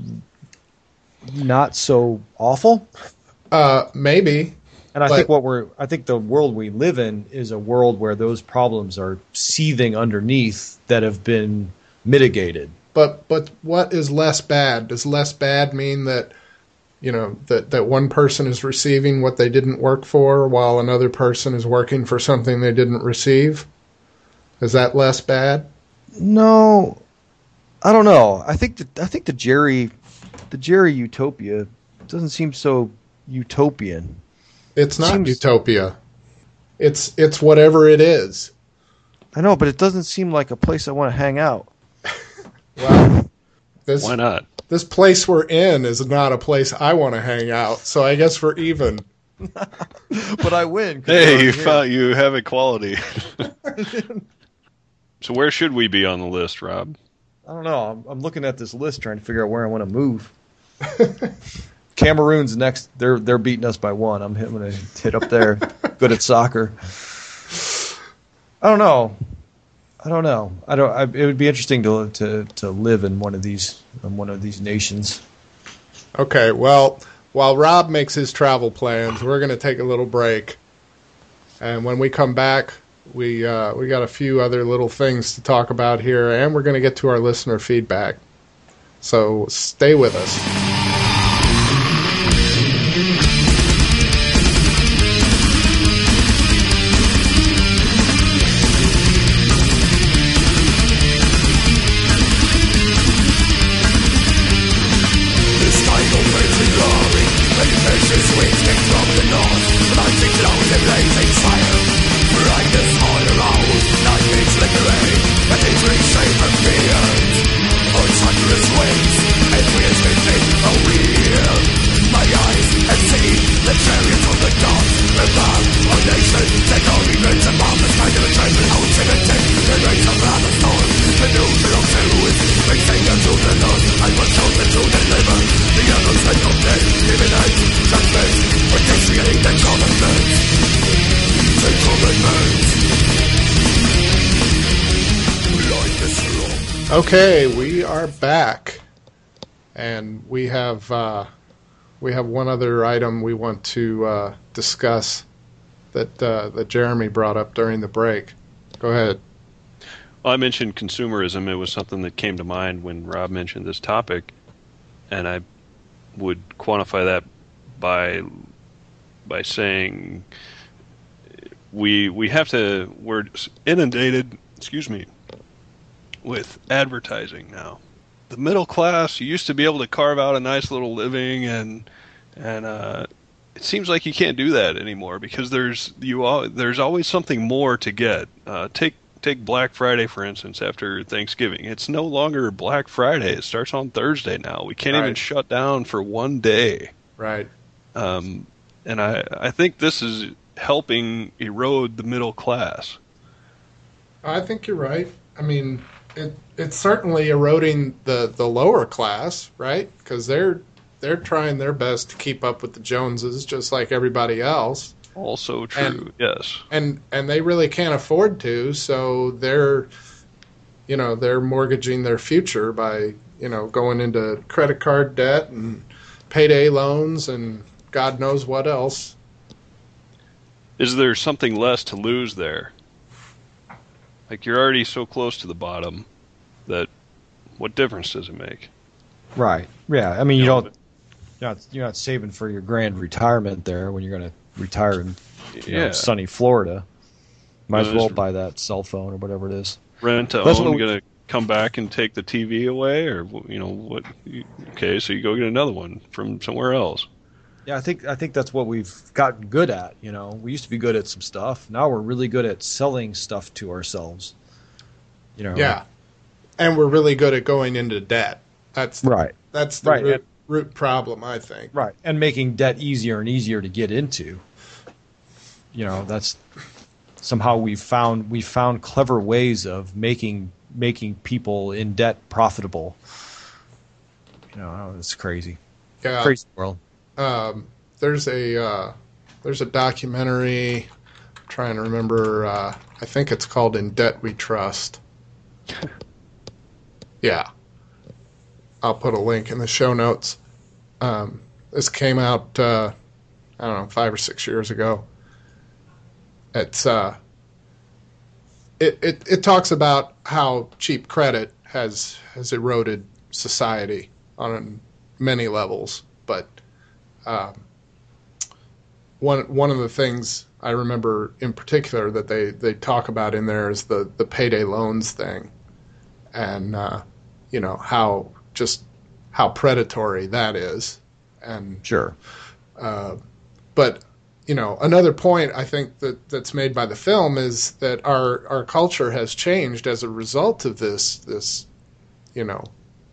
not so awful? Uh, maybe. And I But- think what we're I think the world we live in is a world where those problems are seething underneath that have been mitigated. But but what is less bad? Does less bad mean that, you know, that, that one person is receiving what they didn't work for while another person is working for something they didn't receive? Is that less bad? No, I don't know. I think that I think the Jerry the Jerry utopia doesn't seem so utopian. It's not Seems- utopia. It's it's whatever it is. I know, but it doesn't seem like a place I want to hang out. Well, this Why not? this place we're in is not a place I want to hang out. So I guess we're even. But I win. 'cause I'm Hey, you here. found you have equality. So where should we be on the list, Rob? I don't know. I'm, I'm looking at this list trying to figure out where I want to move. Cameroon's next. They're they're beating us by one. I'm going to hit up there. Good at soccer. I don't know. I don't know. I don't. I, it would be interesting to to to live in one of these in one of these nations. Okay, well, while Rob makes his travel plans, we're going to take a little break. And when we come back, we uh, we got a few other little things to talk about here, and we're going to get to our listener feedback. So stay with us. Okay, we are back, and we have uh, we have one other item we want to uh, discuss that uh, that Jeremy brought up during the break. Go ahead. Well, I mentioned consumerism. It was something that came to mind when Rob mentioned this topic, and I would quantify that by by saying we we have to we're inundated. Excuse me. With advertising now. The middle class, you used to be able to carve out a nice little living and and uh, it seems like you can't do that anymore because there's you al- there's always something more to get. Uh, take take Black Friday for instance. After Thanksgiving, it's no longer Black Friday. It starts on Thursday now. We can't Right. even shut down for one day. Right. Um, and I I think this is helping erode the middle class. I think you're right. I mean, it it's certainly eroding the, the lower class, right? Because they're they're trying their best to keep up with the Joneses, just like everybody else. Also true, And- yes. and and they really can't afford to, so they're you know they're mortgaging their future by you know going into credit card debt and payday loans and God knows what else. Is there something less to lose there? Like you're already so close to the bottom that what difference does it make? Right. Yeah. I mean, you You know, don't. You're not, you're not saving for your grand retirement there when you're going to retire in you know, Yeah. sunny Florida. Might as No, well there's- buy that cell phone or whatever it is. Rent to That's what own we- going to come back and take the T V away, or you know what? Okay, so you go get another one from somewhere else. Yeah, I think I think that's what we've gotten good at. You know, we used to be good at some stuff. Now we're really good at selling stuff to ourselves. You know. Yeah, and we're really good at going into debt. That's Right. that's the Right, root, and- root problem, I think. Right. And making debt easier and easier to get into. You know, that's somehow we've found we found clever ways of making making people in debt profitable. You know, it's crazy. Yeah. Crazy world. Um, there's a uh, there's a documentary. I'm trying to remember. Uh, I think it's called "In Debt We Trust." Yeah, I'll put a link in the show notes. Um, this came out uh, I don't know five or six years ago. It's uh, it, it it talks about how cheap credit has has eroded society on many levels, but um, one one of the things I remember in particular that they, they talk about in there is the, the payday loans thing, and uh, you know how just how predatory that is, and Sure. uh, but you know another point I think that, that's made by the film is that our our culture has changed as a result of this this you know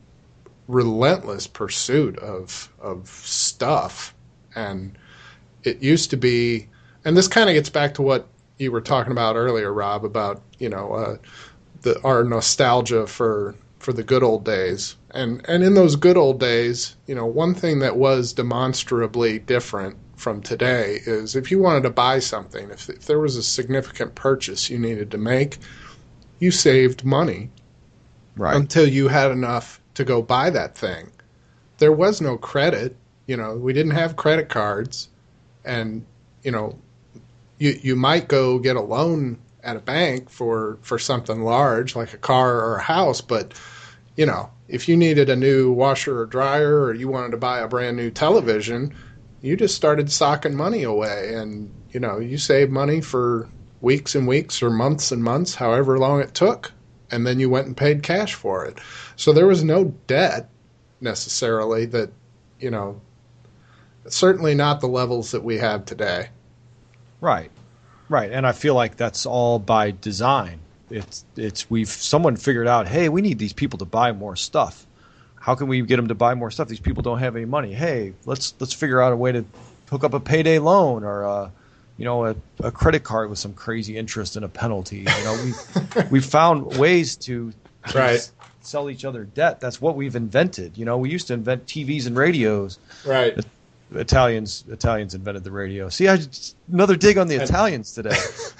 relentless pursuit of of stuff. And it used to be, and this kind of gets back to what you were talking about earlier, Rob, about you know uh, the our nostalgia for for the good old days. And and in those good old days, you know, one thing that was demonstrably different from today is if you wanted to buy something, if, if there was a significant purchase you needed to make, you saved money Right. until you had enough to go buy that thing. There was no credit, you know, we didn't have credit cards, and you know, you you might go get a loan at a bank for for something large like a car or a house, but you know, if you needed a new washer or dryer or you wanted to buy a brand new television, you just started socking money away, and you know, you saved money for weeks and weeks or months and months, however long it took, and then you went and paid cash for it. So there was no debt necessarily that, you know, certainly not the levels that we have today. Right. Right. And I feel like that's all by design. It's it's we've someone figured out, hey, we need these people to buy more stuff. How can we get them to buy more stuff? These people don't have any money. Hey, let's let's figure out a way to hook up a payday loan or a, you know, a, a credit card with some crazy interest and a penalty. You know, we we found ways to, to Right. s- sell each other debt. That's what we've invented. You know, we used to invent T Vs and radios. Right. Italians Italians invented the radio. See, I just, another dig on the Italians today.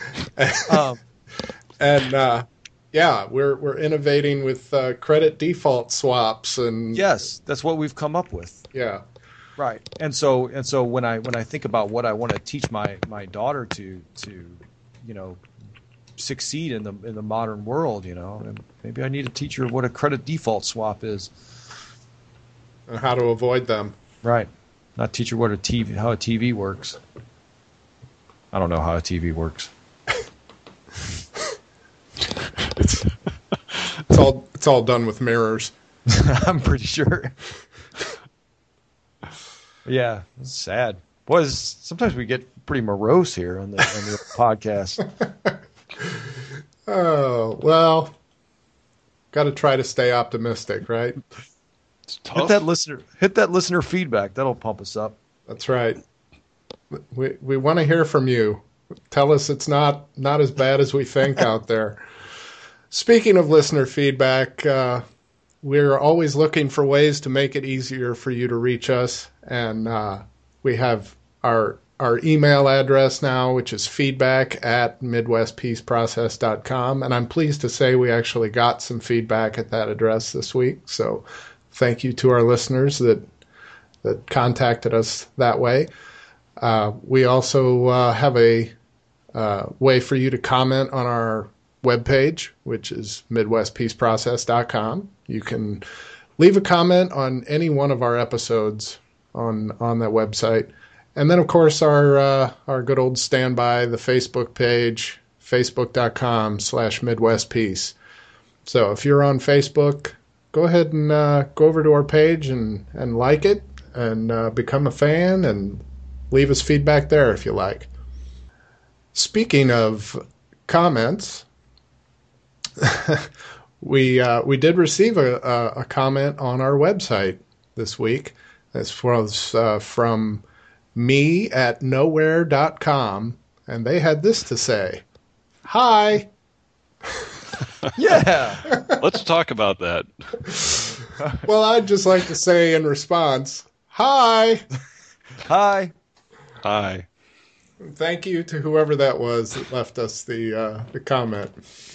um, And uh, yeah, we're we're innovating with uh, credit default swaps and yes, that's what we've come up with. yeah. Right. And so and so when I when I think about what I want to teach my, my daughter to to you know succeed in the in the modern world, you know, and maybe I need to teach her what a credit default swap is. And how to avoid them. Right. Not teach her what a T V how a T V works. I don't know how a T V works. It's it's all it's all done with mirrors. I'm pretty sure. Yeah, it's sad. Boys, sometimes we get pretty morose here on the, on the podcast. Oh, well, got to try to stay optimistic, right? It's Hit tough. that listener, hit that listener feedback. That'll pump us up. That's right. We we want to hear from you. Tell us it's not not as bad as we think out there. Speaking of listener feedback, uh, we're always looking for ways to make it easier for you to reach us, and uh, we have our our email address now, which is feedback at midwest peace process dot com, and I'm pleased to say we actually got some feedback at that address this week. So, thank you to our listeners that that contacted us that way. Uh, we also uh, have a uh, way for you to comment on our webpage, which is midwest peace process dot com. You can leave a comment on any one of our episodes on on that website. And then, of course, our uh, our good old standby, the Facebook page, facebook.com slash midwestpeace. So if you're on Facebook, go ahead and uh, go over to our page and, and like it and uh, become a fan and leave us feedback there if you like. Speaking of comments, we uh, we did receive a, a, a comment on our website this week. This was uh, from me at nowhere dot com, and they had this to say. Hi. Yeah. Let's talk about that. Well, I'd just like to say in response, hi. Hi. Hi. Thank you to whoever that was that left us the uh, the comment.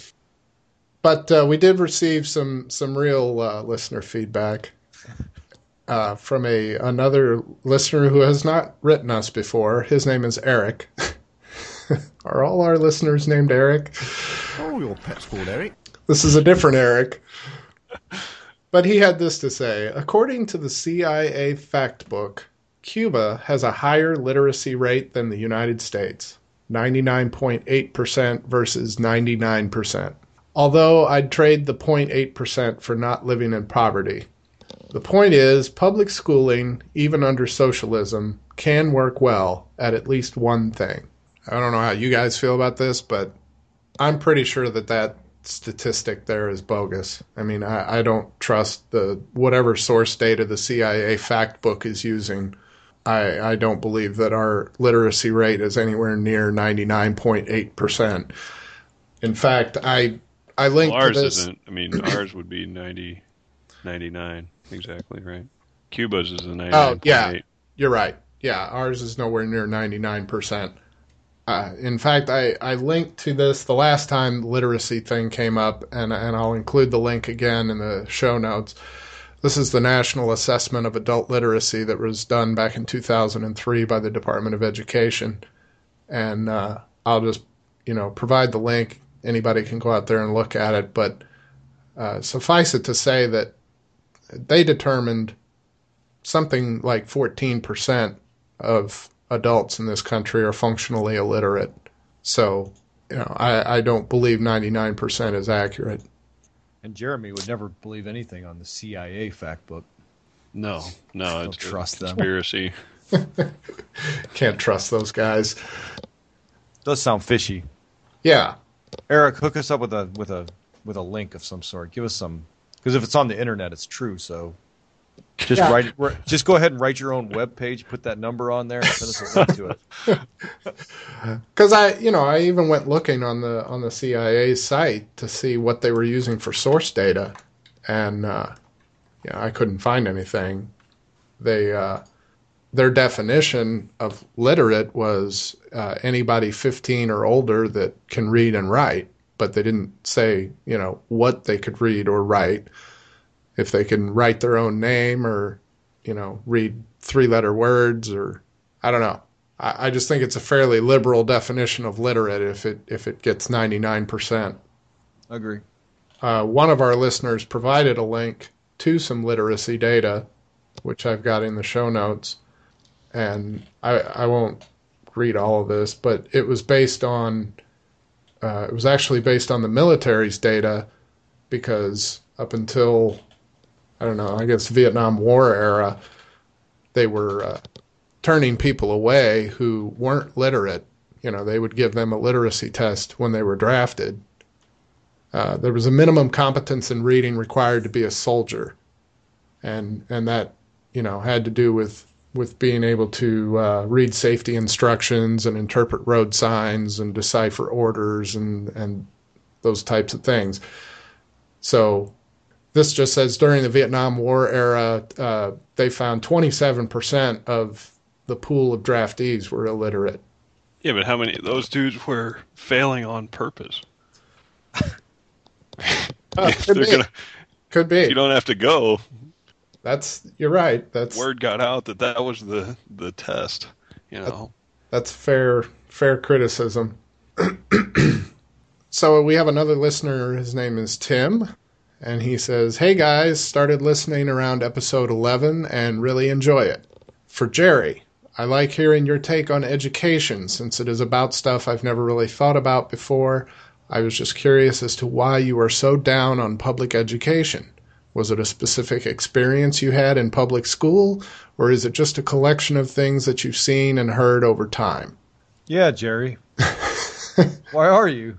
But uh, we did receive some some real uh, listener feedback uh, from a another listener who has not written us before. His name is Eric. Are all our listeners named Eric? Oh, your pet's called Eric. This is a different Eric. But he had this to say. According to the C I A fact book, Cuba has a higher literacy rate than the United States, ninety-nine point eight percent versus ninety-nine percent. Although I'd trade the zero point eight percent for not living in poverty. The point is, public schooling, even under socialism, can work well at at least one thing. I don't know how you guys feel about this, but I'm pretty sure that that statistic there is bogus. I mean, I, I don't trust the whatever source data the C I A fact book is using. I, I don't believe that our literacy rate is anywhere near ninety-nine point eight percent. In fact, I I linked Well, ours to this. isn't. I mean, ours would be ninety, ninety-nine, exactly, right? Cuba's is a ninety-nine point eight. Oh, yeah, you're right. Yeah, ours is nowhere near ninety-nine percent. Uh, in fact, I, I linked to this the last time the literacy thing came up, and, and I'll include the link again in the show notes. This is the National Assessment of Adult Literacy that was done back in two thousand three by the Department of Education. And uh, I'll just, you know, provide the link. Anybody can go out there and look at it. But uh, suffice it to say that they determined something like fourteen percent of adults in this country are functionally illiterate. So, you know, I, I don't believe ninety-nine percent is accurate. And Jeremy would never believe anything on the C I A fact book. No, no, Don't it's trust a them. conspiracy. Can't trust those guys. Does sound fishy. Yeah. Eric, hook us up with a with a with a link of some sort. Give us some, because if it's on the internet, it's true. So just Yeah. write it. Just go ahead and write your own web page. Put that number on there and send us a link to it. Because I, you know, I even went looking on the on the C I A site to see what they were using for source data, and uh, you know, I couldn't find anything. They uh, their definition of literate was uh, anybody fifteen or older that can read and write, but they didn't say, you know, what they could read or write. If they can write their own name or, you know, read three-letter words, or I don't know. I, I just think it's a fairly liberal definition of literate if it if it gets ninety-nine percent. Agree. Uh, one of our listeners provided a link to some literacy data, which I've got in the show notes, and I, I won't read all of this, but it was based on uh, it was actually based on the military's data, because up until I don't know, I guess Vietnam War era, they were uh, turning people away who weren't literate. You know, they would give them a literacy test when they were drafted. Uh, there was a minimum competence in reading required to be a soldier, and and that, you know, had to do with with being able to uh, read safety instructions and interpret road signs and decipher orders and and those types of things. So this just says during the Vietnam War era, uh, they found twenty-seven percent of the pool of draftees were illiterate. Yeah, but how many of those dudes were failing on purpose? Uh, could, be. Gonna, could be. You don't have to go. That's you're right. That's word got out that that was the the test. You know, that, that's fair fair criticism. So we have another listener. His name is Tim, and he says, "Hey guys, started listening around episode eleven and really enjoy it. For Jerry, I like hearing your take on education since it is about stuff I've never really thought about before. I was just curious as to why you are so down on public education. Was it a specific experience you had in public school, or is it just a collection of things that you've seen and heard over time?" Yeah, Jerry. Why are you?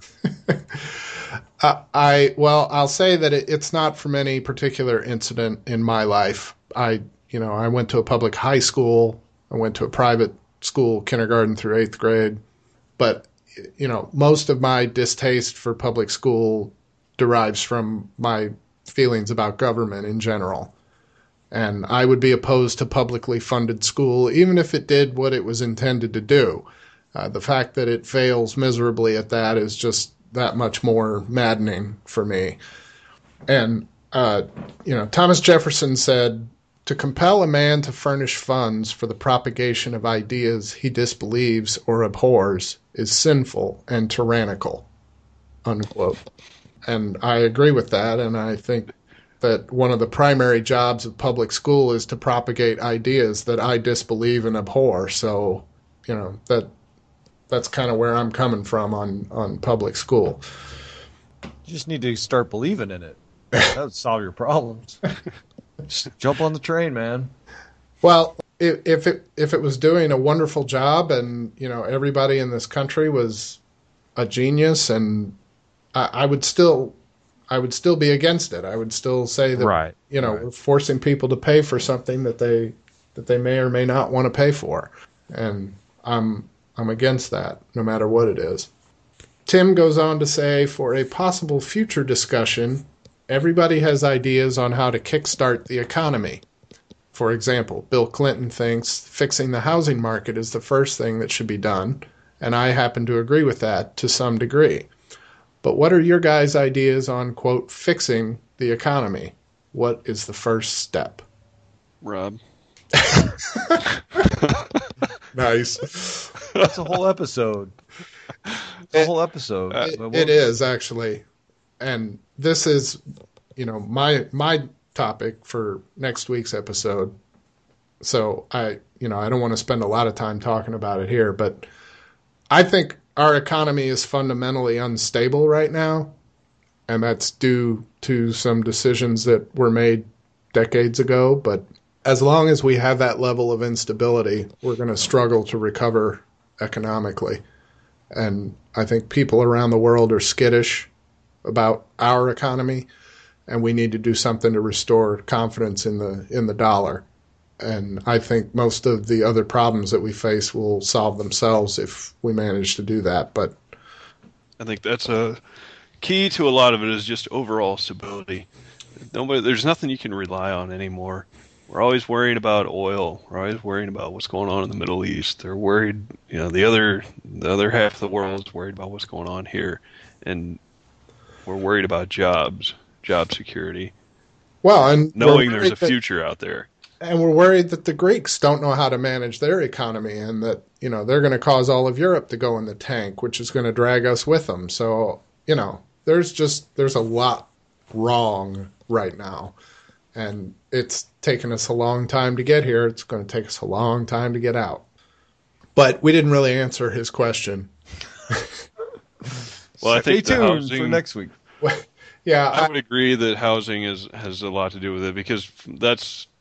uh, I well, I'll say that it, it's not from any particular incident in my life. I, you know, I went to a public high school. I went to a private school, kindergarten through eighth grade. But, you know, most of my distaste for public school derives from my feelings about government in general. And I would be opposed to publicly funded school, even if it did what it was intended to do. Uh, the fact that it fails miserably at that is just that much more maddening for me. And, uh, you know, Thomas Jefferson said, "To compel a man to furnish funds for the propagation of ideas he disbelieves or abhors is sinful and tyrannical," unquote. And I agree with that, and I think that one of the primary jobs of public school is to propagate ideas that I disbelieve and abhor. So, you know, that that's kind of where I'm coming from on, on public school. You just need to start believing in it. That would solve your problems. Just jump on the train, man. Well, if, if it if it was doing a wonderful job and, you know, everybody in this country was a genius, and I, I would still I would still be against it. I would still say that, right, you know, right. we're forcing people to pay for something that they that they may or may not want to pay for. And I'm I'm against that, no matter what it is. Tim goes on to say, for a possible future discussion, everybody has ideas on how to kickstart the economy. For example, Bill Clinton thinks fixing the housing market is the first thing that should be done, and I happen to agree with that to some degree. But what are your guys' ideas on, quote, fixing the economy? What is the first step? Rob. Nice. That's a whole episode. It's a whole episode. It, it is, actually. And this is, you know, my my topic for next week's episode. So I, you know, I don't want to spend a lot of time talking about it here, but I think our economy is fundamentally unstable right now, and that's due to some decisions that were made decades ago. But as long as we have that level of instability, we're going to struggle to recover economically. And I think people around the world are skittish about our economy, and we need to do something to restore confidence in the in the dollar. And I think most of the other problems that we face will solve themselves if we manage to do that. But I think that's a key to a lot of it, is just overall stability. Nobody, there's nothing you can rely on anymore. We're always worrying about oil. We're always worrying about what's going on in the Middle East. They're worried, you know, the other the other half of the world is worried about what's going on here, and we're worried about jobs, job security. Well, and knowing there's a future that, out there. And we're worried that the Greeks don't know how to manage their economy, and that, you know, they're going to cause all of Europe to go in the tank, which is going to drag us with them. So, you know, there's just there's a lot wrong right now. And it's taken us a long time to get here. It's going to take us a long time to get out. But we didn't really answer his question. Well, I think stay tuned housing, for next week. Yeah, I, I would agree that housing is has a lot to do with it, because that's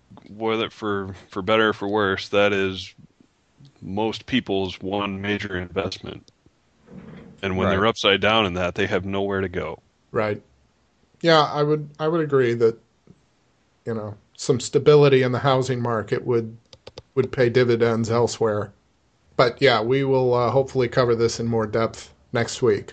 whether for for better or for worse, that is most people's one major investment. And when Right. they're upside down in that, they have nowhere to go. Right. Yeah, I would I would agree that, you know, some stability in the housing market would would pay dividends elsewhere. But yeah, we will uh, hopefully cover this in more depth next week.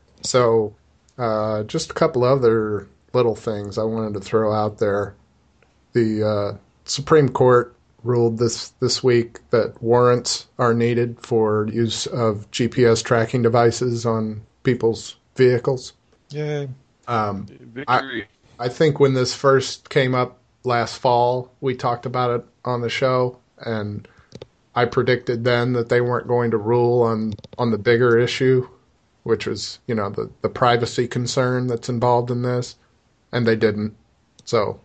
So uh, just a couple other little things I wanted to throw out there. The uh, Supreme Court ruled this, this week that warrants are needed for use of G P S tracking devices on people's vehicles. Yay. Um, Victory. I think when this first came up last fall, we talked about it on the show, and I predicted then that they weren't going to rule on, on the bigger issue, which was, you know, the, the privacy concern that's involved in this, and they didn't. So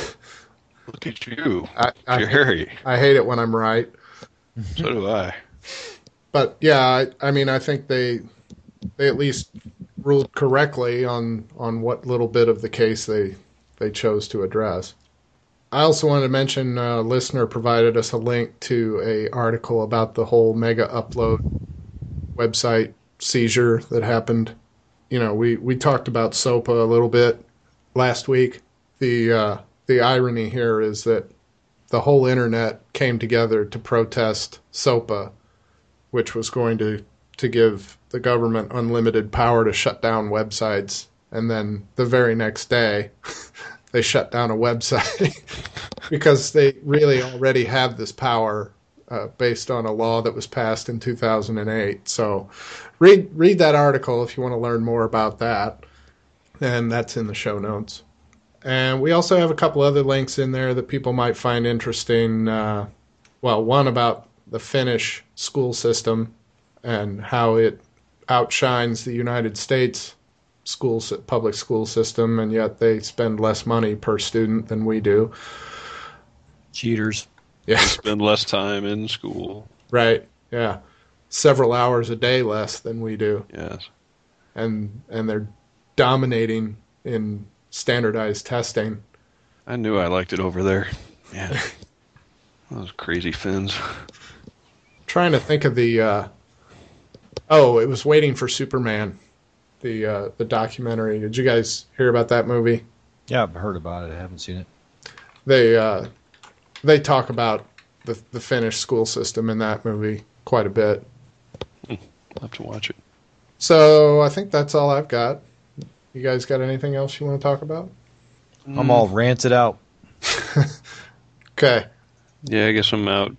Look at you, I, I, Jerry. I hate it when I'm right. So do I. But yeah, I, I mean, I think they they at least ruled correctly on, on what little bit of the case they they chose to address. I also wanted to mention a listener provided us a link to a article about the whole Mega Upload website seizure that happened. You know, we, we talked about SOPA a little bit last week. The uh, the irony here is that the whole internet came together to protest SOPA, which was going to, to give the government unlimited power to shut down websites. And then the very next day, they shut down a website because they really already have this power uh, based on a law that was passed in two thousand eight. So read read that article if you want to learn more about that. And that's in the show notes. And we also have a couple other links in there that people might find interesting. Uh, well, one about the Finnish school system and how it outshines the United States school public school system, and yet they spend less money per student than we do. Cheaters. Yeah, Spend less time in school. right. Yeah, several hours a day less than we do, Yes. and and they're dominating in standardized testing. I knew I liked it over there. Yeah. Those crazy Finns. Trying to think of the. Uh, oh, it was Waiting for Superman, the uh, the documentary. Did you guys hear about that movie? Yeah, I've heard about it. I haven't seen it. They uh, they talk about the the Finnish school system in that movie quite a bit. I'll have to watch it. So I think that's all I've got. You guys got anything else you want to talk about? I'm all ranted out. Okay. Yeah, I guess I'm out.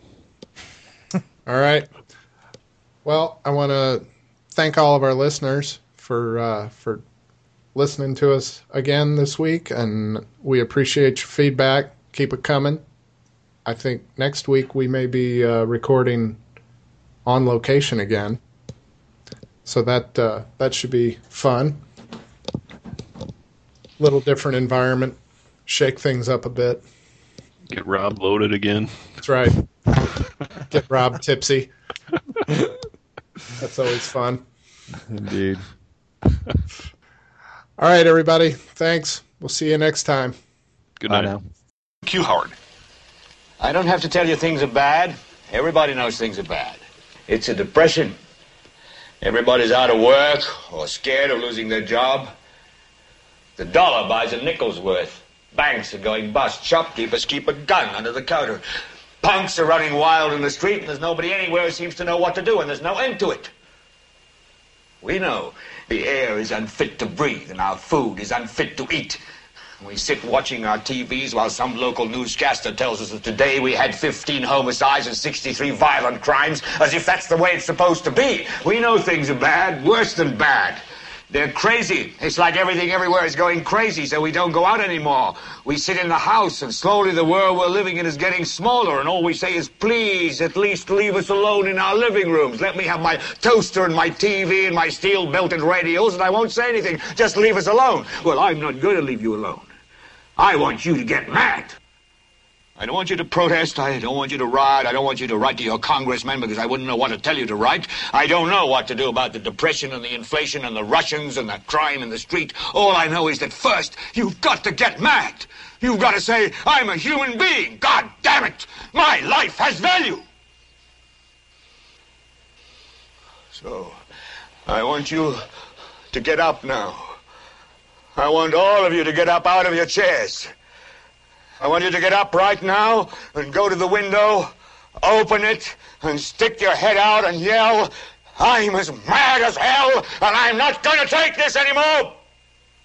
All right. Well, I want to thank all of our listeners for uh, for listening to us again this week, and we appreciate your feedback. Keep it coming. I think next week we may be uh, recording on location again, so that uh, that should be fun. Little different environment, shake things up a bit. Get Rob loaded again. That's right. Get Rob tipsy. That's always fun. Indeed. All right, everybody. Thanks. We'll see you next time. Good Bye night. now. Q Howard. I don't have to tell you things are bad. Everybody knows things are bad. It's a depression. Everybody's out of work or scared of losing their job. The dollar buys a nickel's worth. Banks are going bust. Shopkeepers keep a gun under the counter. Punks are running wild in the street, and there's nobody anywhere who seems to know what to do, and there's no end to it. We know the air is unfit to breathe, and our food is unfit to eat. We sit watching our T Vs while some local newscaster tells us that today we had fifteen homicides and sixty-three violent crimes, as if that's the way it's supposed to be. We know things are bad, worse than bad. They're crazy. It's like everything everywhere is going crazy, so we don't go out anymore. We sit in the house, and slowly the world we're living in is getting smaller, and all we say is, please, at least leave us alone in our living rooms. Let me have my toaster and my T V and my steel-belted radios, and I won't say anything. Just leave us alone. Well, I'm not going to leave you alone. I want you to get mad. I don't want you to protest. I don't want you to riot. I don't want you to write to your congressman because I wouldn't know what to tell you to write. I don't know what to do about the depression and the inflation and the Russians and the crime in the street. All I know is that first, you've got to get mad. You've got to say, I'm a human being. God damn it. My life has value. So, I want you to get up now. I want all of you to get up out of your chairs. I want you to get up right now and go to the window, open it, and stick your head out and yell, I'm as mad as hell, and I'm not going to take this anymore!